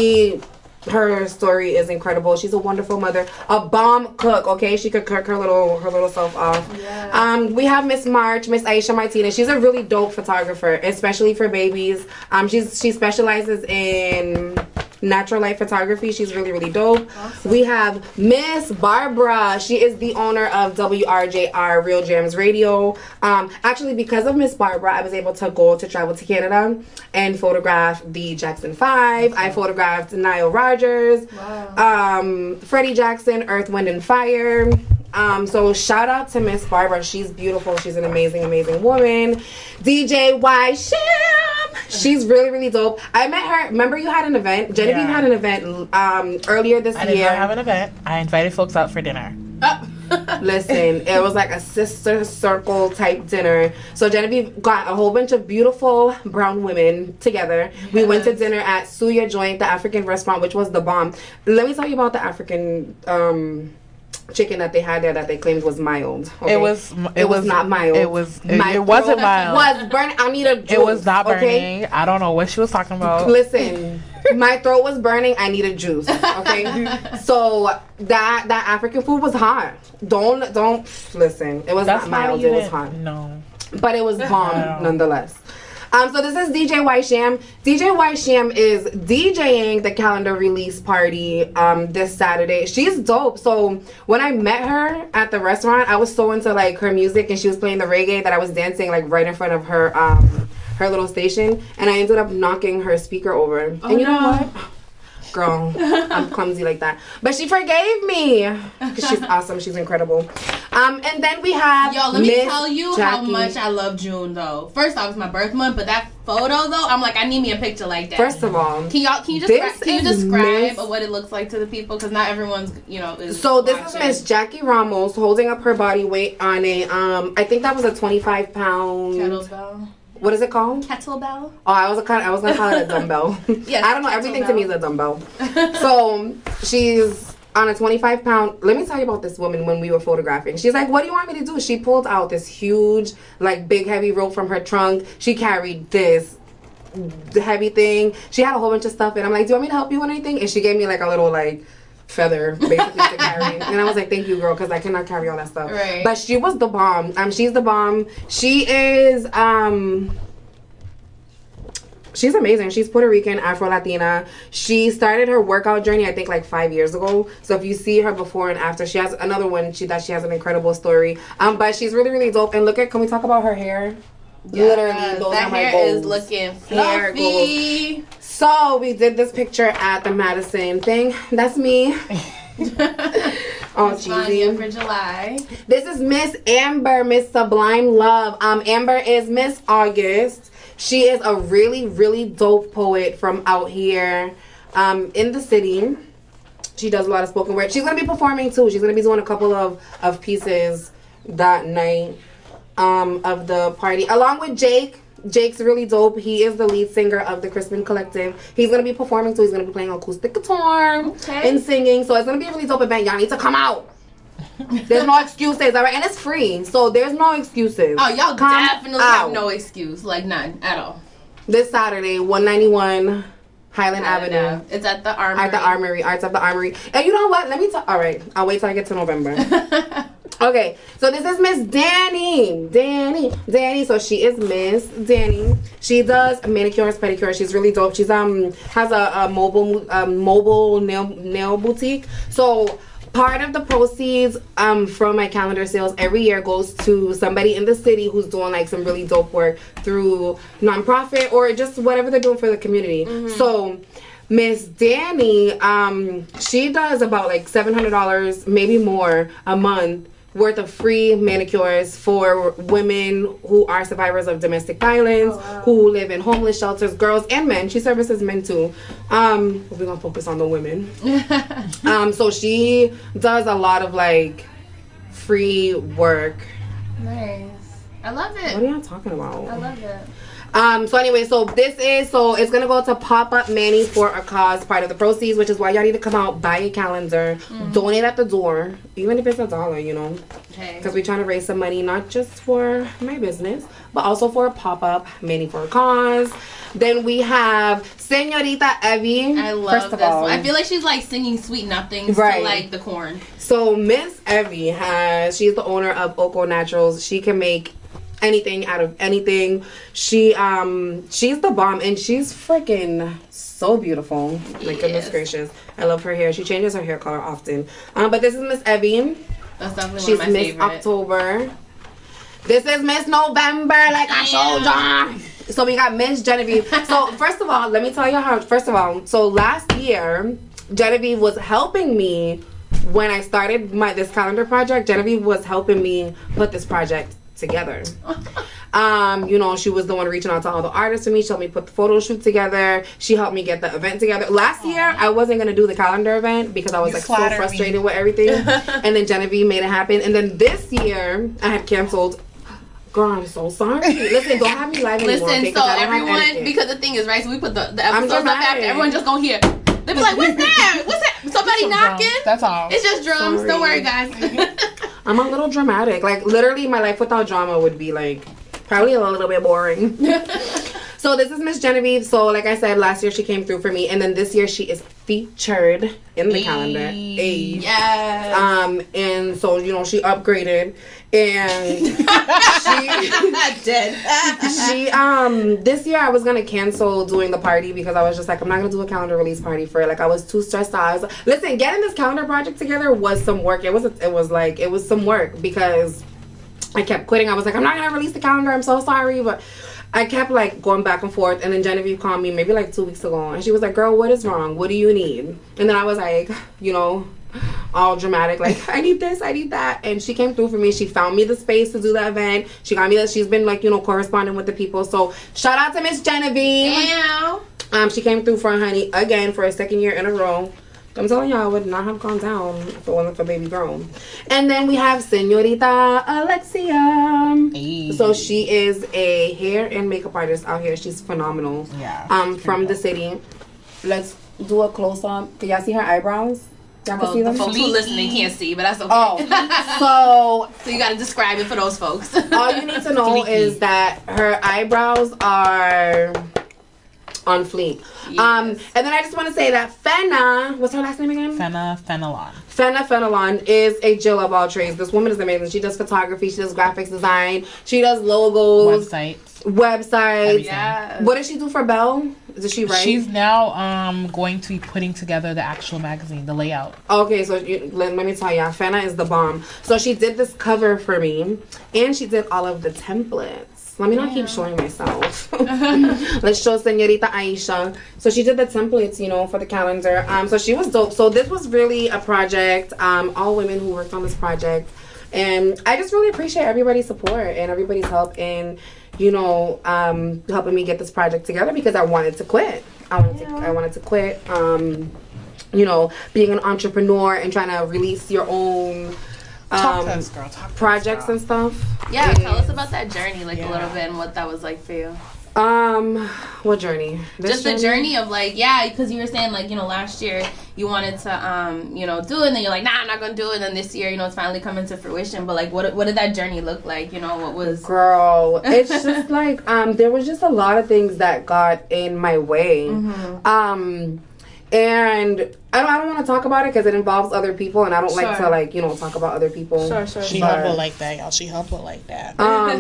Her story is incredible. She's a wonderful mother, a bomb cook. Okay, she could cook her little self off. Yeah. We have Miss March, Miss Aisha Martinez. She's a really dope photographer, especially for babies. She specializes in natural light photography. She's really, really dope. Awesome. We have Miss Barbara. She is the owner of WRJR Real Jams Radio. Actually, because of Miss Barbara, I was able to travel to Canada and photograph the Jackson 5. I photographed Nile Rodgers, Freddie Jackson, Earth, Wind, and Fire. So shout out to Miss Barbara. She's beautiful. She's an amazing, amazing woman. DJ Y Sham. She's really, really dope. I met her. Remember you had an event? Genevieve had an event earlier this year. I did not have an event. I invited folks out for dinner. Listen, it was like a sister circle type dinner. So Genevieve got a whole bunch of beautiful brown women together. We went to dinner at Suya Joint, the African restaurant, which was the bomb. Let me tell you about the African chicken that they had there that they claimed was mild. Okay? It was not mild. It wasn't mild. Was burning. I need a juice. It was not burning. Okay? I don't know what she was talking about. Listen, my throat was burning. I needed juice. Okay, so that African food was hot. Don't listen. It was not mild. It was hot. No, but it was bomb nonetheless. So this is DJ Y Sham. DJ Y Sham is DJing the calendar release party this Saturday. She's dope. So when I met her at the restaurant, I was so into like her music, and she was playing the reggae that I was dancing like right in front of her her little station, and I ended up knocking her speaker over. And you know what? Girl, I'm clumsy like that. But she forgave me. She's awesome. She's incredible. And then we have let me tell you how much I love June, though. First off, it's my birth month, but that photo, though, I'm like, I need me a picture like that. First of all, can you describe what it looks like to the people? Because not everyone's, is So this is Miss Jackie Ramos holding up her body weight on a, I think that was a 25-pound... kettlebell. What is it called? Kettlebell. Oh, I was gonna call it a dumbbell. Yes, I don't know. Everything to me is a dumbbell. So she's on a 25-pound. Let me tell you about this woman when we were photographing. She's like, "What do you want me to do?" She pulled out this huge, like, big heavy rope from her trunk. She carried this heavy thing. She had a whole bunch of stuff, and I'm like, "Do you want me to help you with anything?" And she gave me like a little like feather basically to carry, and I was like, thank you, girl, because I cannot carry all that stuff. Right. But she was the bomb. She's the bomb. She is she's amazing. She's Puerto Rican, Afro-Latina. She started her workout journey, I think, like 5 years ago. So if you see her before and after, she has another one she has an incredible story. But she's really, really dope. And look at, can we talk about her hair? Yeah, literally, those that are my hair goals. is looking Hair fluffy. goals. So we did this picture at the Madison thing. That's me. Oh, cheesy. For July. This is Miss Amber, Miss Sublime Love. Amber is Miss August. She is a really, really dope poet from out here in the city. She does a lot of spoken word. She's going to be performing too. She's going to be doing a couple of pieces that night of the party. Along with Jake. Jake's really dope. He is the lead singer of the Crispin Collective. He's going to be performing too. He's going to be playing acoustic guitar and singing. So it's going to be a really dope event. Y'all need to come out. There's no excuses, all right? And it's free. So there's no excuses. Oh, y'all come definitely have no excuse. Like, none at all. This Saturday, 191 Highland Avenue. It's at the Armory. At the Armory. Arts of the Armory. And you know what? Let me talk. All right. I'll wait till I get to November. Okay. So this is Miss Danny. Danny. So she is Miss Danny. She does manicures, pedicures. She's really dope. She's has a mobile nail boutique. So part of the proceeds from my calendar sales every year goes to somebody in the city who's doing like some really dope work through nonprofit or just whatever they're doing for the community. So Miss Danny, she does about like $700, maybe more a month worth of free manicures for women who are survivors of domestic violence, who live in homeless shelters, girls and men. She services men too. We're gonna focus on the women. So she does a lot of like free work. Nice. I love it. What are y'all talking about? I love it. So anyway, so it's gonna go to Pop Up Manny for a cause, part of the proceeds, which is why y'all need to come out, buy a calendar, donate at the door, even if it's $1, you know, because we're trying to raise some money, not just for my business, but also for a Pop Up Manny for a cause. Then we have Señorita Evie. I love this one. I feel like she's like singing Sweet Nothings to like the corn. So Miss Evie she's the owner of Oko Naturals. She can make anything out of anything. She's the bomb, and she's freaking so beautiful. My goodness gracious, I love her hair. She changes her hair color often. But this is Miss Evie. That's definitely she's one of my Miss favorite. October. This is Miss November, like I showed you. So we got Miss Genevieve. So first of all, let me tell you how. First of all, so last year Genevieve was helping me when I started this calendar project. Genevieve was helping me put this project together. You know, she was the one reaching out to all the artists for me. She helped me put the photo shoot together. She helped me get the event together. Last year, I wasn't gonna do the calendar event because I was like so frustrated with everything. And then Genevieve made it happen. And then this year, I had canceled. Girl, I'm so sorry. Listen, don't have me live anymore. Listen, so everyone, because the thing is, right, so we put the episodes up after, everyone just gonna hear. They be like, what's that? What's that? Somebody knocking? Drums. That's all. It's just drums. Sorry. Don't worry, guys. I'm a little dramatic. Like, literally, my life without drama would be, like, probably a little bit boring. So, this is Miss Genevieve. So, like I said, last year she came through for me. And then this year she is featured in the calendar. Yes. And so, you know, she upgraded and she this year I was gonna cancel doing the party because I was just like, I'm not gonna do a calendar release party for it. Like, I was too stressed out. I was like, listen, getting this calendar project together was some work. It was some work because I kept quitting. I was like, I'm not gonna release the calendar, I'm so sorry, but I kept like going back and forth. And then Genevieve called me maybe like 2 weeks ago and she was like, girl, what is wrong? What do you need? And then I was like, you know, all dramatic, like, I need this, I need that. And she came through for me. She found me the space to do the event. She got me that. She's been like, you know, corresponding with the people. So shout out to Miss Genevieve. Ew. She came through for Honey again for a second year in a row. I'm telling y'all, I would not have gone down if it wasn't for baby girl. And then we have Senorita Alexia. Hey. So she is a hair and makeup artist out here. She's phenomenal. Yeah. From the city. Let's do a close up. Can y'all see her eyebrows? Y'all can see them? The folks who listening can't see, but that's okay. Oh, so you gotta describe it for those folks. all you need to know is that her eyebrows are on fleek. Yes. And then I just want to say that Fenna, what's her last name again? Fenna Fenelon. Fenna Fenelon is a Jill of all trades. This woman is amazing. She does photography. She does graphics design. She does logos. Websites. Yeah. What does she do for Belle? Does she write? She's now going to be putting together the actual magazine, the layout. Okay, so let me tell you, Fenna is the bomb. So she did this cover for me, and she did all of the templates. Let me not keep showing myself. Let's show Senorita Aisha. So she did the templates, you know, for the calendar. So she was dope. So this was really a project. All women who worked on this project. And I just really appreciate everybody's support and everybody's help in, you know, helping me get this project together because I wanted to quit. I wanted to quit. You know, being an entrepreneur and trying to release your own Talk to us, girl. Talk to projects us, girl. and stuff. Yeah, tell us about that journey, like a little bit, and what that was like for you. What journey? Just the journey of like, yeah, because you were saying like, you know, last year you wanted to, you know, do it, and then you're like, nah, I'm not gonna do it. And then this year, you know, it's finally coming to fruition. But like, what did that journey look like? You know, what was? Girl, it's just like, there was just a lot of things that got in my way. And I don't want to talk about it because it involves other people, and I don't like to, like, you know, talk about other people. She humble like that, y'all. She humble like that.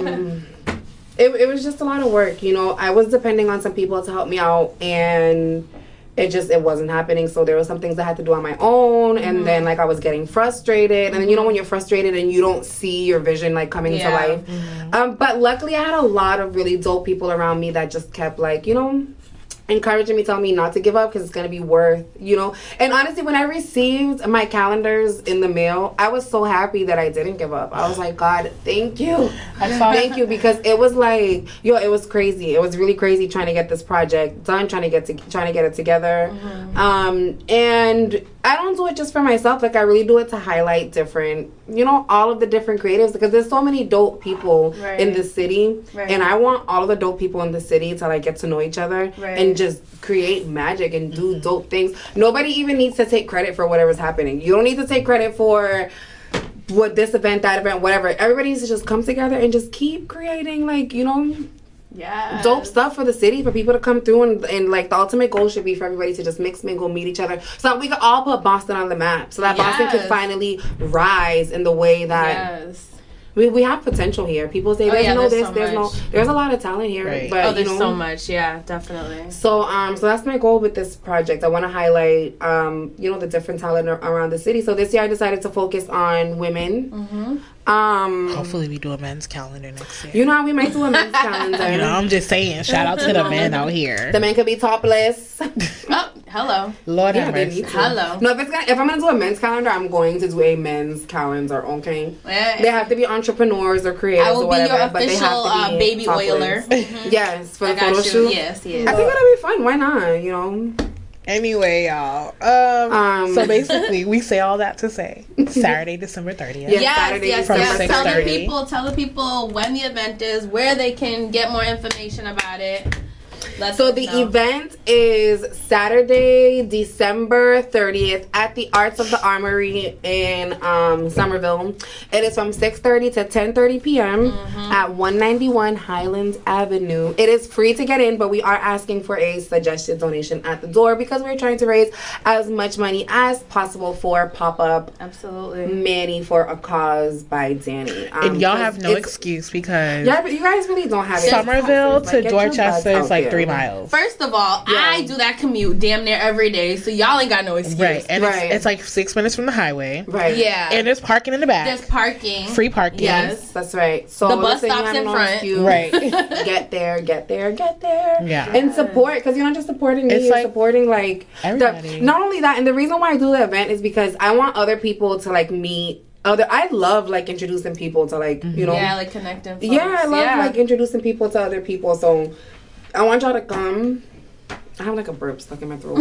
It was just a lot of work, you know. I was depending on some people to help me out, and it wasn't happening. So there were some things I had to do on my own, and then like I was getting frustrated, and then you know when you're frustrated and you don't see your vision like coming to life. But luckily I had a lot of really dope people around me that just kept like, you know, encouraging me, telling me not to give up because it's going to be worth, you know. And honestly, when I received my calendars in the mail, I was so happy that I didn't give up. I was like, God, thank you. Thank you, because it was like, it was crazy. It was really crazy trying to get this project done, trying to get it together. And I don't do it just for myself. Like, I really do it to highlight different, you know, all of the different creatives, because there's so many dope people in the city. And I want all of the dope people in the city to like get to know each other and just create magic and do dope things. Nobody even needs to take credit for whatever's happening. You don't need to take credit for what this event, that event, whatever. Everybody needs to just come together and just keep creating, like, you know, dope stuff for the city, for people to come through, and like the ultimate goal should be for everybody to just mix, mingle, meet each other, so that we can all put Boston on the map, so that Boston can finally rise in the way that we have potential here. People say there's a lot of talent here, but there's so much, definitely. So that's my goal with this project. I want to highlight you know, the different talent around the city. So this year I decided to focus on women. Hopefully we do a men's calendar next year. You know, we might do a men's calendar. You know, I'm just saying, shout out to the men out here. The men could be topless. Oh, hello. Lord have mercy. Hello. No, if I'm gonna do a men's calendar, I'm going to do a men's calendar. Okay. They have to be entrepreneurs or creators or whatever. I will be your official baby oiler. Yes, for the photo shoot. Yes. I think that'll be fun. Why not? You know. Anyway, y'all. So basically, we say all that to say Saturday, December 30th. Yes. From Tell the people when the event is, where they can get more information about it. So the event is Saturday, December 30th at the Arts of the Armory in Somerville. It is from 6:30 to 10:30 p.m. At 191 Highland Avenue. It is free to get in, but we are asking for a suggested donation at the door because we're trying to raise as much money as possible for Pop-Up. Absolutely. Manny for a Cause by Danny. And y'all have no excuse because but you guys really don't have Somerville to get your Dorchester butts is like out 3 there. miles. First of all, I do that commute damn near every day, so y'all ain't got no excuse. Right. And it's like 6 minutes from the highway. Right. Yeah. And there's parking in the back. There's parking. Free parking. Yes. That's right. So The bus listen, you stops have in no front. excuse. Right. Get there. Yeah. And support, because you're not just supporting me, It's you're like supporting like everybody. not only that, and the reason why I do the event is because I want other people to like meet I love like introducing people to like, you know. Yeah, like connecting folks. Yeah, I love like introducing people to other people. So I want y'all to come. I have like a burp stuck in my throat.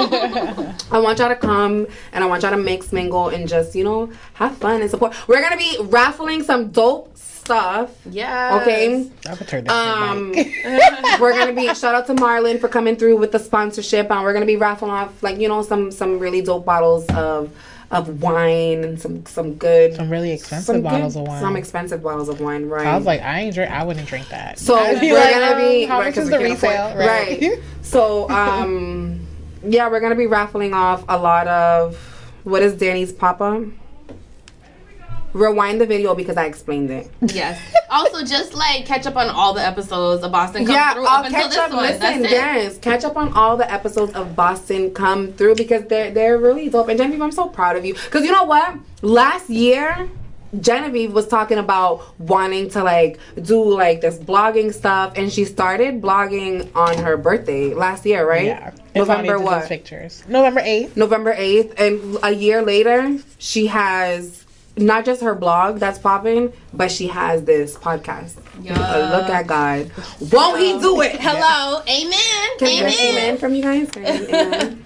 I want y'all to come and I want y'all to mix, mingle, and just, you know, have fun and support. We're going to be raffling some dope stuff. Yeah. Okay. I would turn that We're going to be, shout out to Marlon for coming through with the sponsorship. And we're going to be raffling off like, you know, some really dope bottles of wine and some good, some really expensive bottles of wine. Some expensive bottles of wine, right? I was like, I wouldn't drink that. So we're gonna be how much is the resale? Right. So yeah, we're gonna be raffling off a lot of what is Danny's Papa. Rewind the video because I explained it. Yes. Also, just like catch up on all the episodes of Boston Come Through I'll up until catch this up. one. Listen, That's it. yes, catch up on all the episodes of Boston Come Through because they're really dope. And Genevieve, I'm so proud of you because you know what? Last year, Genevieve was talking about wanting to like do like this blogging stuff, and she started blogging on her birthday last year, right? Yeah. November what? Pictures. November 8th. November 8th, and a year later, she has not just her blog that's popping, but she has this podcast. Look at God. Won't He do it? Hello. Amen. Can you Amen. get amen from you guys? Amen.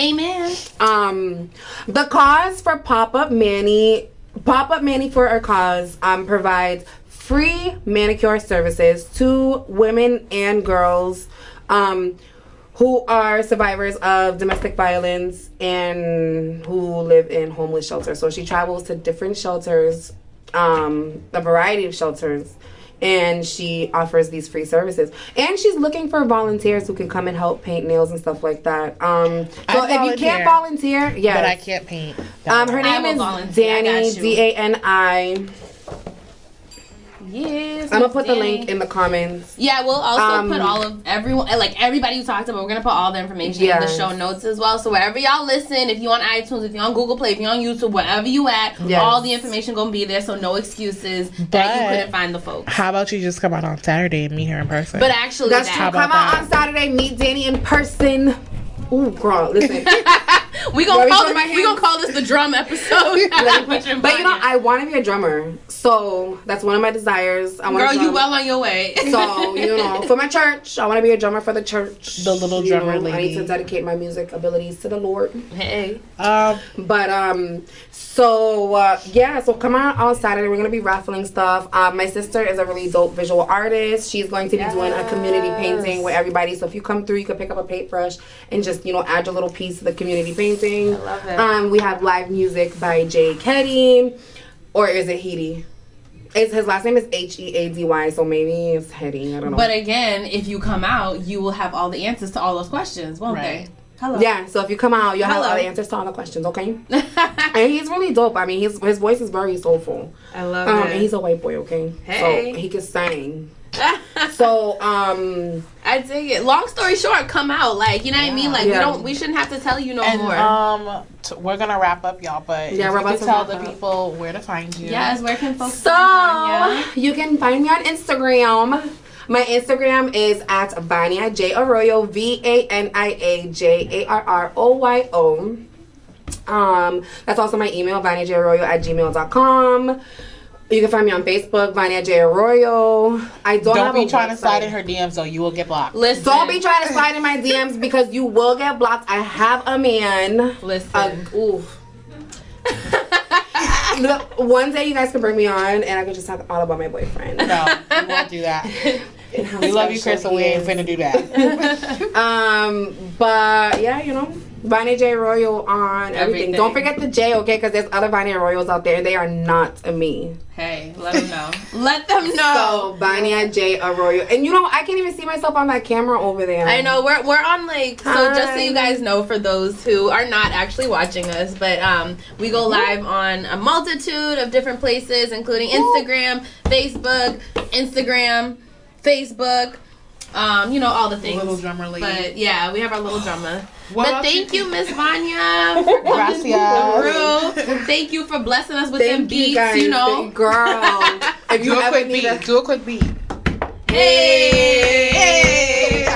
Amen. The cause for Pop-Up Manny for a Cause provides free manicure services to women and girls who are survivors of domestic violence and who live in homeless shelters. So she travels to different shelters, a variety of shelters, and she offers these free services. And she's looking for volunteers who can come and help paint nails and stuff like that. So if you can't volunteer, yes. But I can't paint. Her name is Danny, Dani. Yes. I'm gonna put the link in the comments. Yeah, we'll also put all of everybody you talked about. We're gonna put all the information in the show notes as well. So wherever y'all listen, if you on iTunes, if you're on Google Play, if you're on YouTube, wherever you at, all the information gonna be there. So no excuses that you couldn't find the folks. How about you just come out on Saturday and meet her in person? But actually, that's true. Come out on Saturday, meet Danny in person. Ooh, girl, listen. we gonna call this the drum episode. But you know, I want to be a drummer, so that's one of my desires. Girl, you well on your way. So you know, for my church, I want to be a drummer for the church. The little drummer lady. I need to dedicate my music abilities to the Lord. Hey. So come on Saturday. We're gonna be raffling stuff. My sister is a really dope visual artist. She's going to be doing a community painting with everybody. So if you come through, you can pick up a paintbrush and just, you know, add your little piece to the community painting. I love it. We have live music by Jay Keddy, or is it Heady? His last name is Heady, so maybe it's Hetty. I don't know. But again, if you come out, you will have all the answers to all those questions, won't they? Hello. Yeah, so if you come out, you'll have all the answers to all the questions, okay? And he's really dope. I mean, his voice is very soulful. I love it. And he's a white boy, okay? Hey. So he can sing. So, I dig it. Long story short, come out. Like, you know what I mean? Like, we shouldn't have to tell you no more. We're gonna wrap up, y'all, but yeah, we're about to tell the people where to find you. Yes, where can folks find you? You can find me on Instagram. My Instagram is at Vania J Arroyo, VaniaJarroyo. That's also my email, VaniaJarroyo@gmail.com. You can find me on Facebook, Vania J Arroyo. Don't be trying to slide in her DMs though. You will get blocked. Listen. Don't be trying to slide in my DMs because you will get blocked. I have a man. Listen. Look, one day you guys can bring me on and I can just talk all about my boyfriend. No, we won't do that. We love you, Crystal. We ain't finna do that. But yeah, you know, Vanya J Royal on everything. Don't forget the J, okay? Because there's other Vanya Royals out there, and they are not me. Hey, let them know. Let them know. So Vanya J Arroyo, and you know, I can't even see myself on that camera over there. I know we're on like so. Just so you guys know, for those who are not actually watching us, but we go live on a multitude of different places, including Instagram, Facebook, you know, all the things. Little drummer lady. But yeah, we have our little drummer. What but thank you, Miss Vanya, for coming through. Thank you for blessing us with them beats. Guys, you know, girl. If Do a quick beat. Do a quick beat. Hey.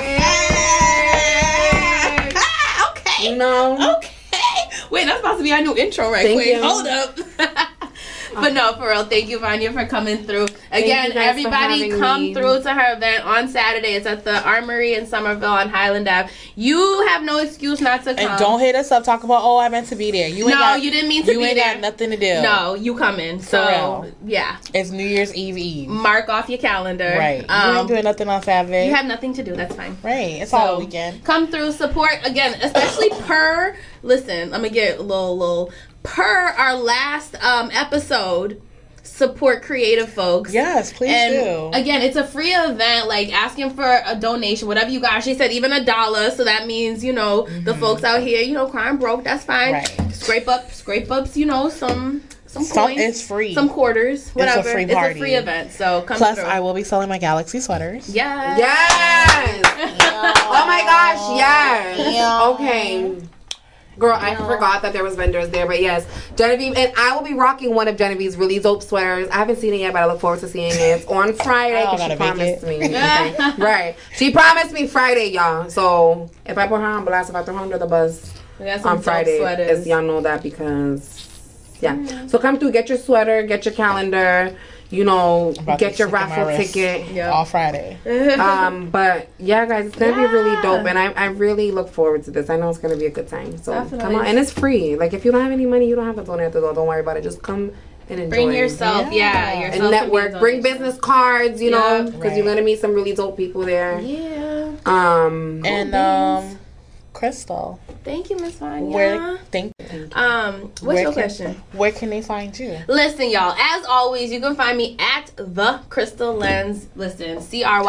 Okay. No. Okay. Wait, that's supposed to be our new intro, right? Thank quick. you. Hold up. But no, for real, thank you, Vanya, for coming through. Again, everybody come through to her event on Saturday. It's at the Armory in Somerville on Highland Ave. You have no excuse not to come. And don't hit us up talk about, oh, I meant to be there. You didn't mean to be there. You ain't got nothing to do. No, you coming. So, yeah. It's New Year's Eve. Mark off your calendar. Right. You ain't doing nothing on Saturday. You have nothing to do. That's fine. Right. It's all weekend. Come through, support, again, especially listen, let me get a little per our last episode, support creative folks. Yes, please do. Again, it's a free event, like asking for a donation, whatever you got. She said even $1, so that means, you know, the folks out here, you know, crying broke, that's fine. Right. Scrape ups, you know, some coins. It's free. Some quarters, whatever. It's a free party. It's a free event, so come Plus, through. I will be selling my Galaxy sweaters. Yes. Yes. Oh my gosh, yes. Yeah. Okay. Girl, I forgot that there was vendors there, but yes, Genevieve, and I will be rocking one of Genevieve's really dope sweaters. I haven't seen it yet, but I look forward to seeing it. It's on Friday because she promised me. Okay. Right, she promised me Friday, y'all. So if I put her on blast, if I throw her under the bus on Friday, as y'all know that because So come through, get your sweater, get your calendar. You know, get your raffle ticket all Friday. But yeah, guys, it's gonna be really dope, and I really look forward to this. I know it's gonna be a good time. So come on, and it's free. Like if you don't have any money, you don't have to donate at the door. Don't worry about it. Just come and enjoy. Bring yourself, yourself and network. Bring business cards. You know, because you're gonna meet some really dope people there. Yeah. Crystal. Thank you, Miss Vanya. What's your question? Where can they find you? Listen, y'all, as always, you can find me at The Crystal Lens. Listen,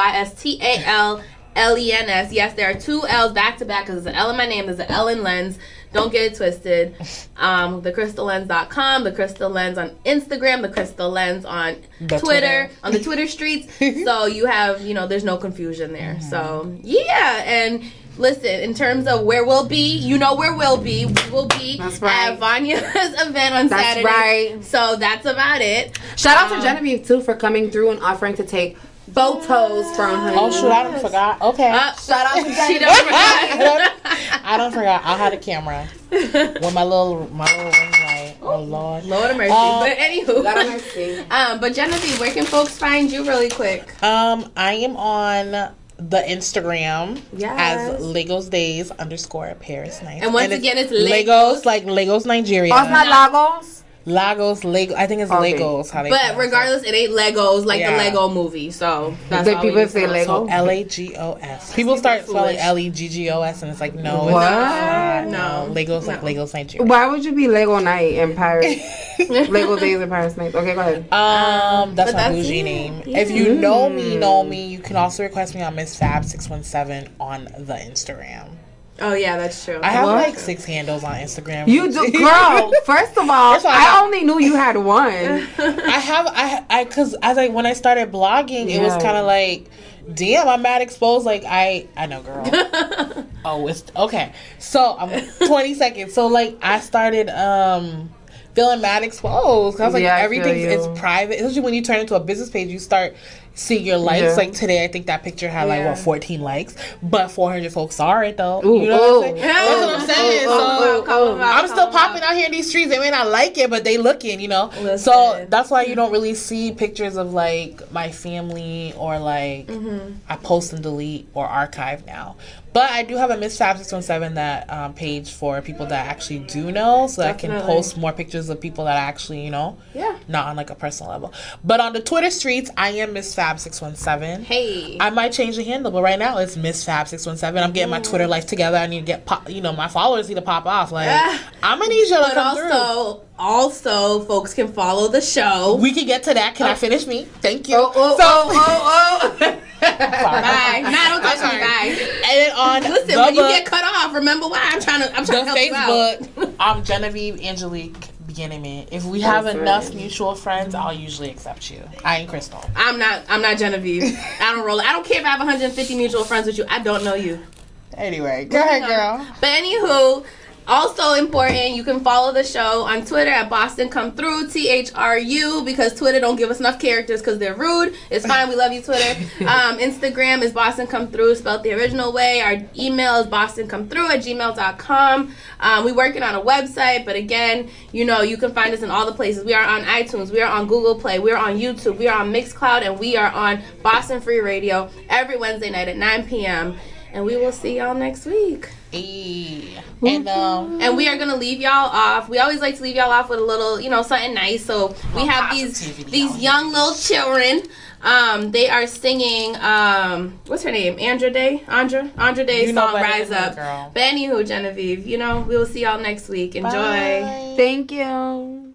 CrystalLens. Yes, there are 2 L's back to back because there's an L in my name, there's an L in Lens. Don't get it twisted. TheCrystalLens.com, The Crystal Lens on Instagram, The Crystal Lens on Twitter, on the Twitter streets. So you have, you know, there's no confusion there. Mm-hmm. So, yeah, and listen, in terms of where we'll be, you know where we'll be. We will be at Vanya's event on Saturday. That's right. So that's about it. Shout out to Genevieve, too, for coming through and offering to take photos from her. Oh, shoot, I done forgot. Okay. Shout out to Genevieve. She done forgot. I done forgot. I had a camera with my little ring light. Oh, Lord. Lord of mercy. But anywho. Lord of mercy. But Genevieve, where can folks find you really quick? I am on the Instagram as Legos Days _ Paris Nice. And once again, it's Legos, like Legos Nigeria. Oh, it's not Lagos? Lagos, Lego. I think it's Legos. How they but regardless, it ain't Legos like the Lego movie. So that's how people say Lego. So Lagos. People start spelling Leggos, and it's like no, what? It's not. No, Legos like Legos Nigeria. Why would you be Lego Night in Paris? Lego Days in Paris Night. Okay, go ahead. That's my bougie name. Yeah. If you know me. You can also request me on Miss Fab 617 on the Instagram. Oh yeah, that's true. I have like 6 handles on Instagram. You do, girl. First of all, I only knew you had one. Because when I started blogging, it was kind of like, damn, I'm mad exposed. Like I know, girl. It's okay. So I'm 20 seconds. So like I started feeling mad exposed. Cause I was like, everything is private. Especially when you turn into a business page, you start seeing your likes. Yeah. Like today, I think that picture had 14 likes, but 400 folks saw it though. You know what I'm saying? That's what I'm saying. I'm still popping out here in these streets. They may not like it, but they looking, you know. Listen. So that's why you don't really see pictures of like my family or like I post and delete or archive now. But I do have a Miss Fab 617 that page for people that actually do know, so I can post more pictures of people that actually, you know, not on like a personal level. But on the Twitter streets, I am Miss Fab Fab617. Hey. I might change the handle, but right now it's Miss Fab617. I'm getting my Twitter life together. I need to get my followers need to pop off. Like, I'm gonna need y'all to come through. Also, folks can follow the show. We can get to that. Can I finish me? Thank you. Bye. Nah, don't touch me. Bye. And then on listen, when you get cut off, remember why? I'm trying to help Facebook, you out. I'm Genevieve Angelique Beginning Me. If we have enough mutual friends, I'll usually accept you. I ain't Crystal. I'm not Genevieve. I don't roll. I don't care if I have 150 mutual friends with you. I don't know you. Anyway, go ahead, girl. But anywho, also important, you can follow the show on Twitter at Boston Come Through, THRU, because Twitter don't give us enough characters because they're rude. It's fine, we love you, Twitter. Instagram is Boston Come Through, spelled the original way. Our email is bostoncomethrou@gmail.com. We're working on a website, but again, you can find us in all the places. We are on iTunes, we are on Google Play, we are on YouTube, we are on Mixcloud, and we are on Boston Free Radio every Wednesday night at 9 p.m. And we will see y'all next week. And we are gonna leave y'all off. We always like to leave y'all off with a little, something nice. So we have these young little children. They are singing what's her name? Andra Day song Rise Up. Girl. But anywho, Genevieve, we will see y'all next week. Enjoy. Bye. Thank you.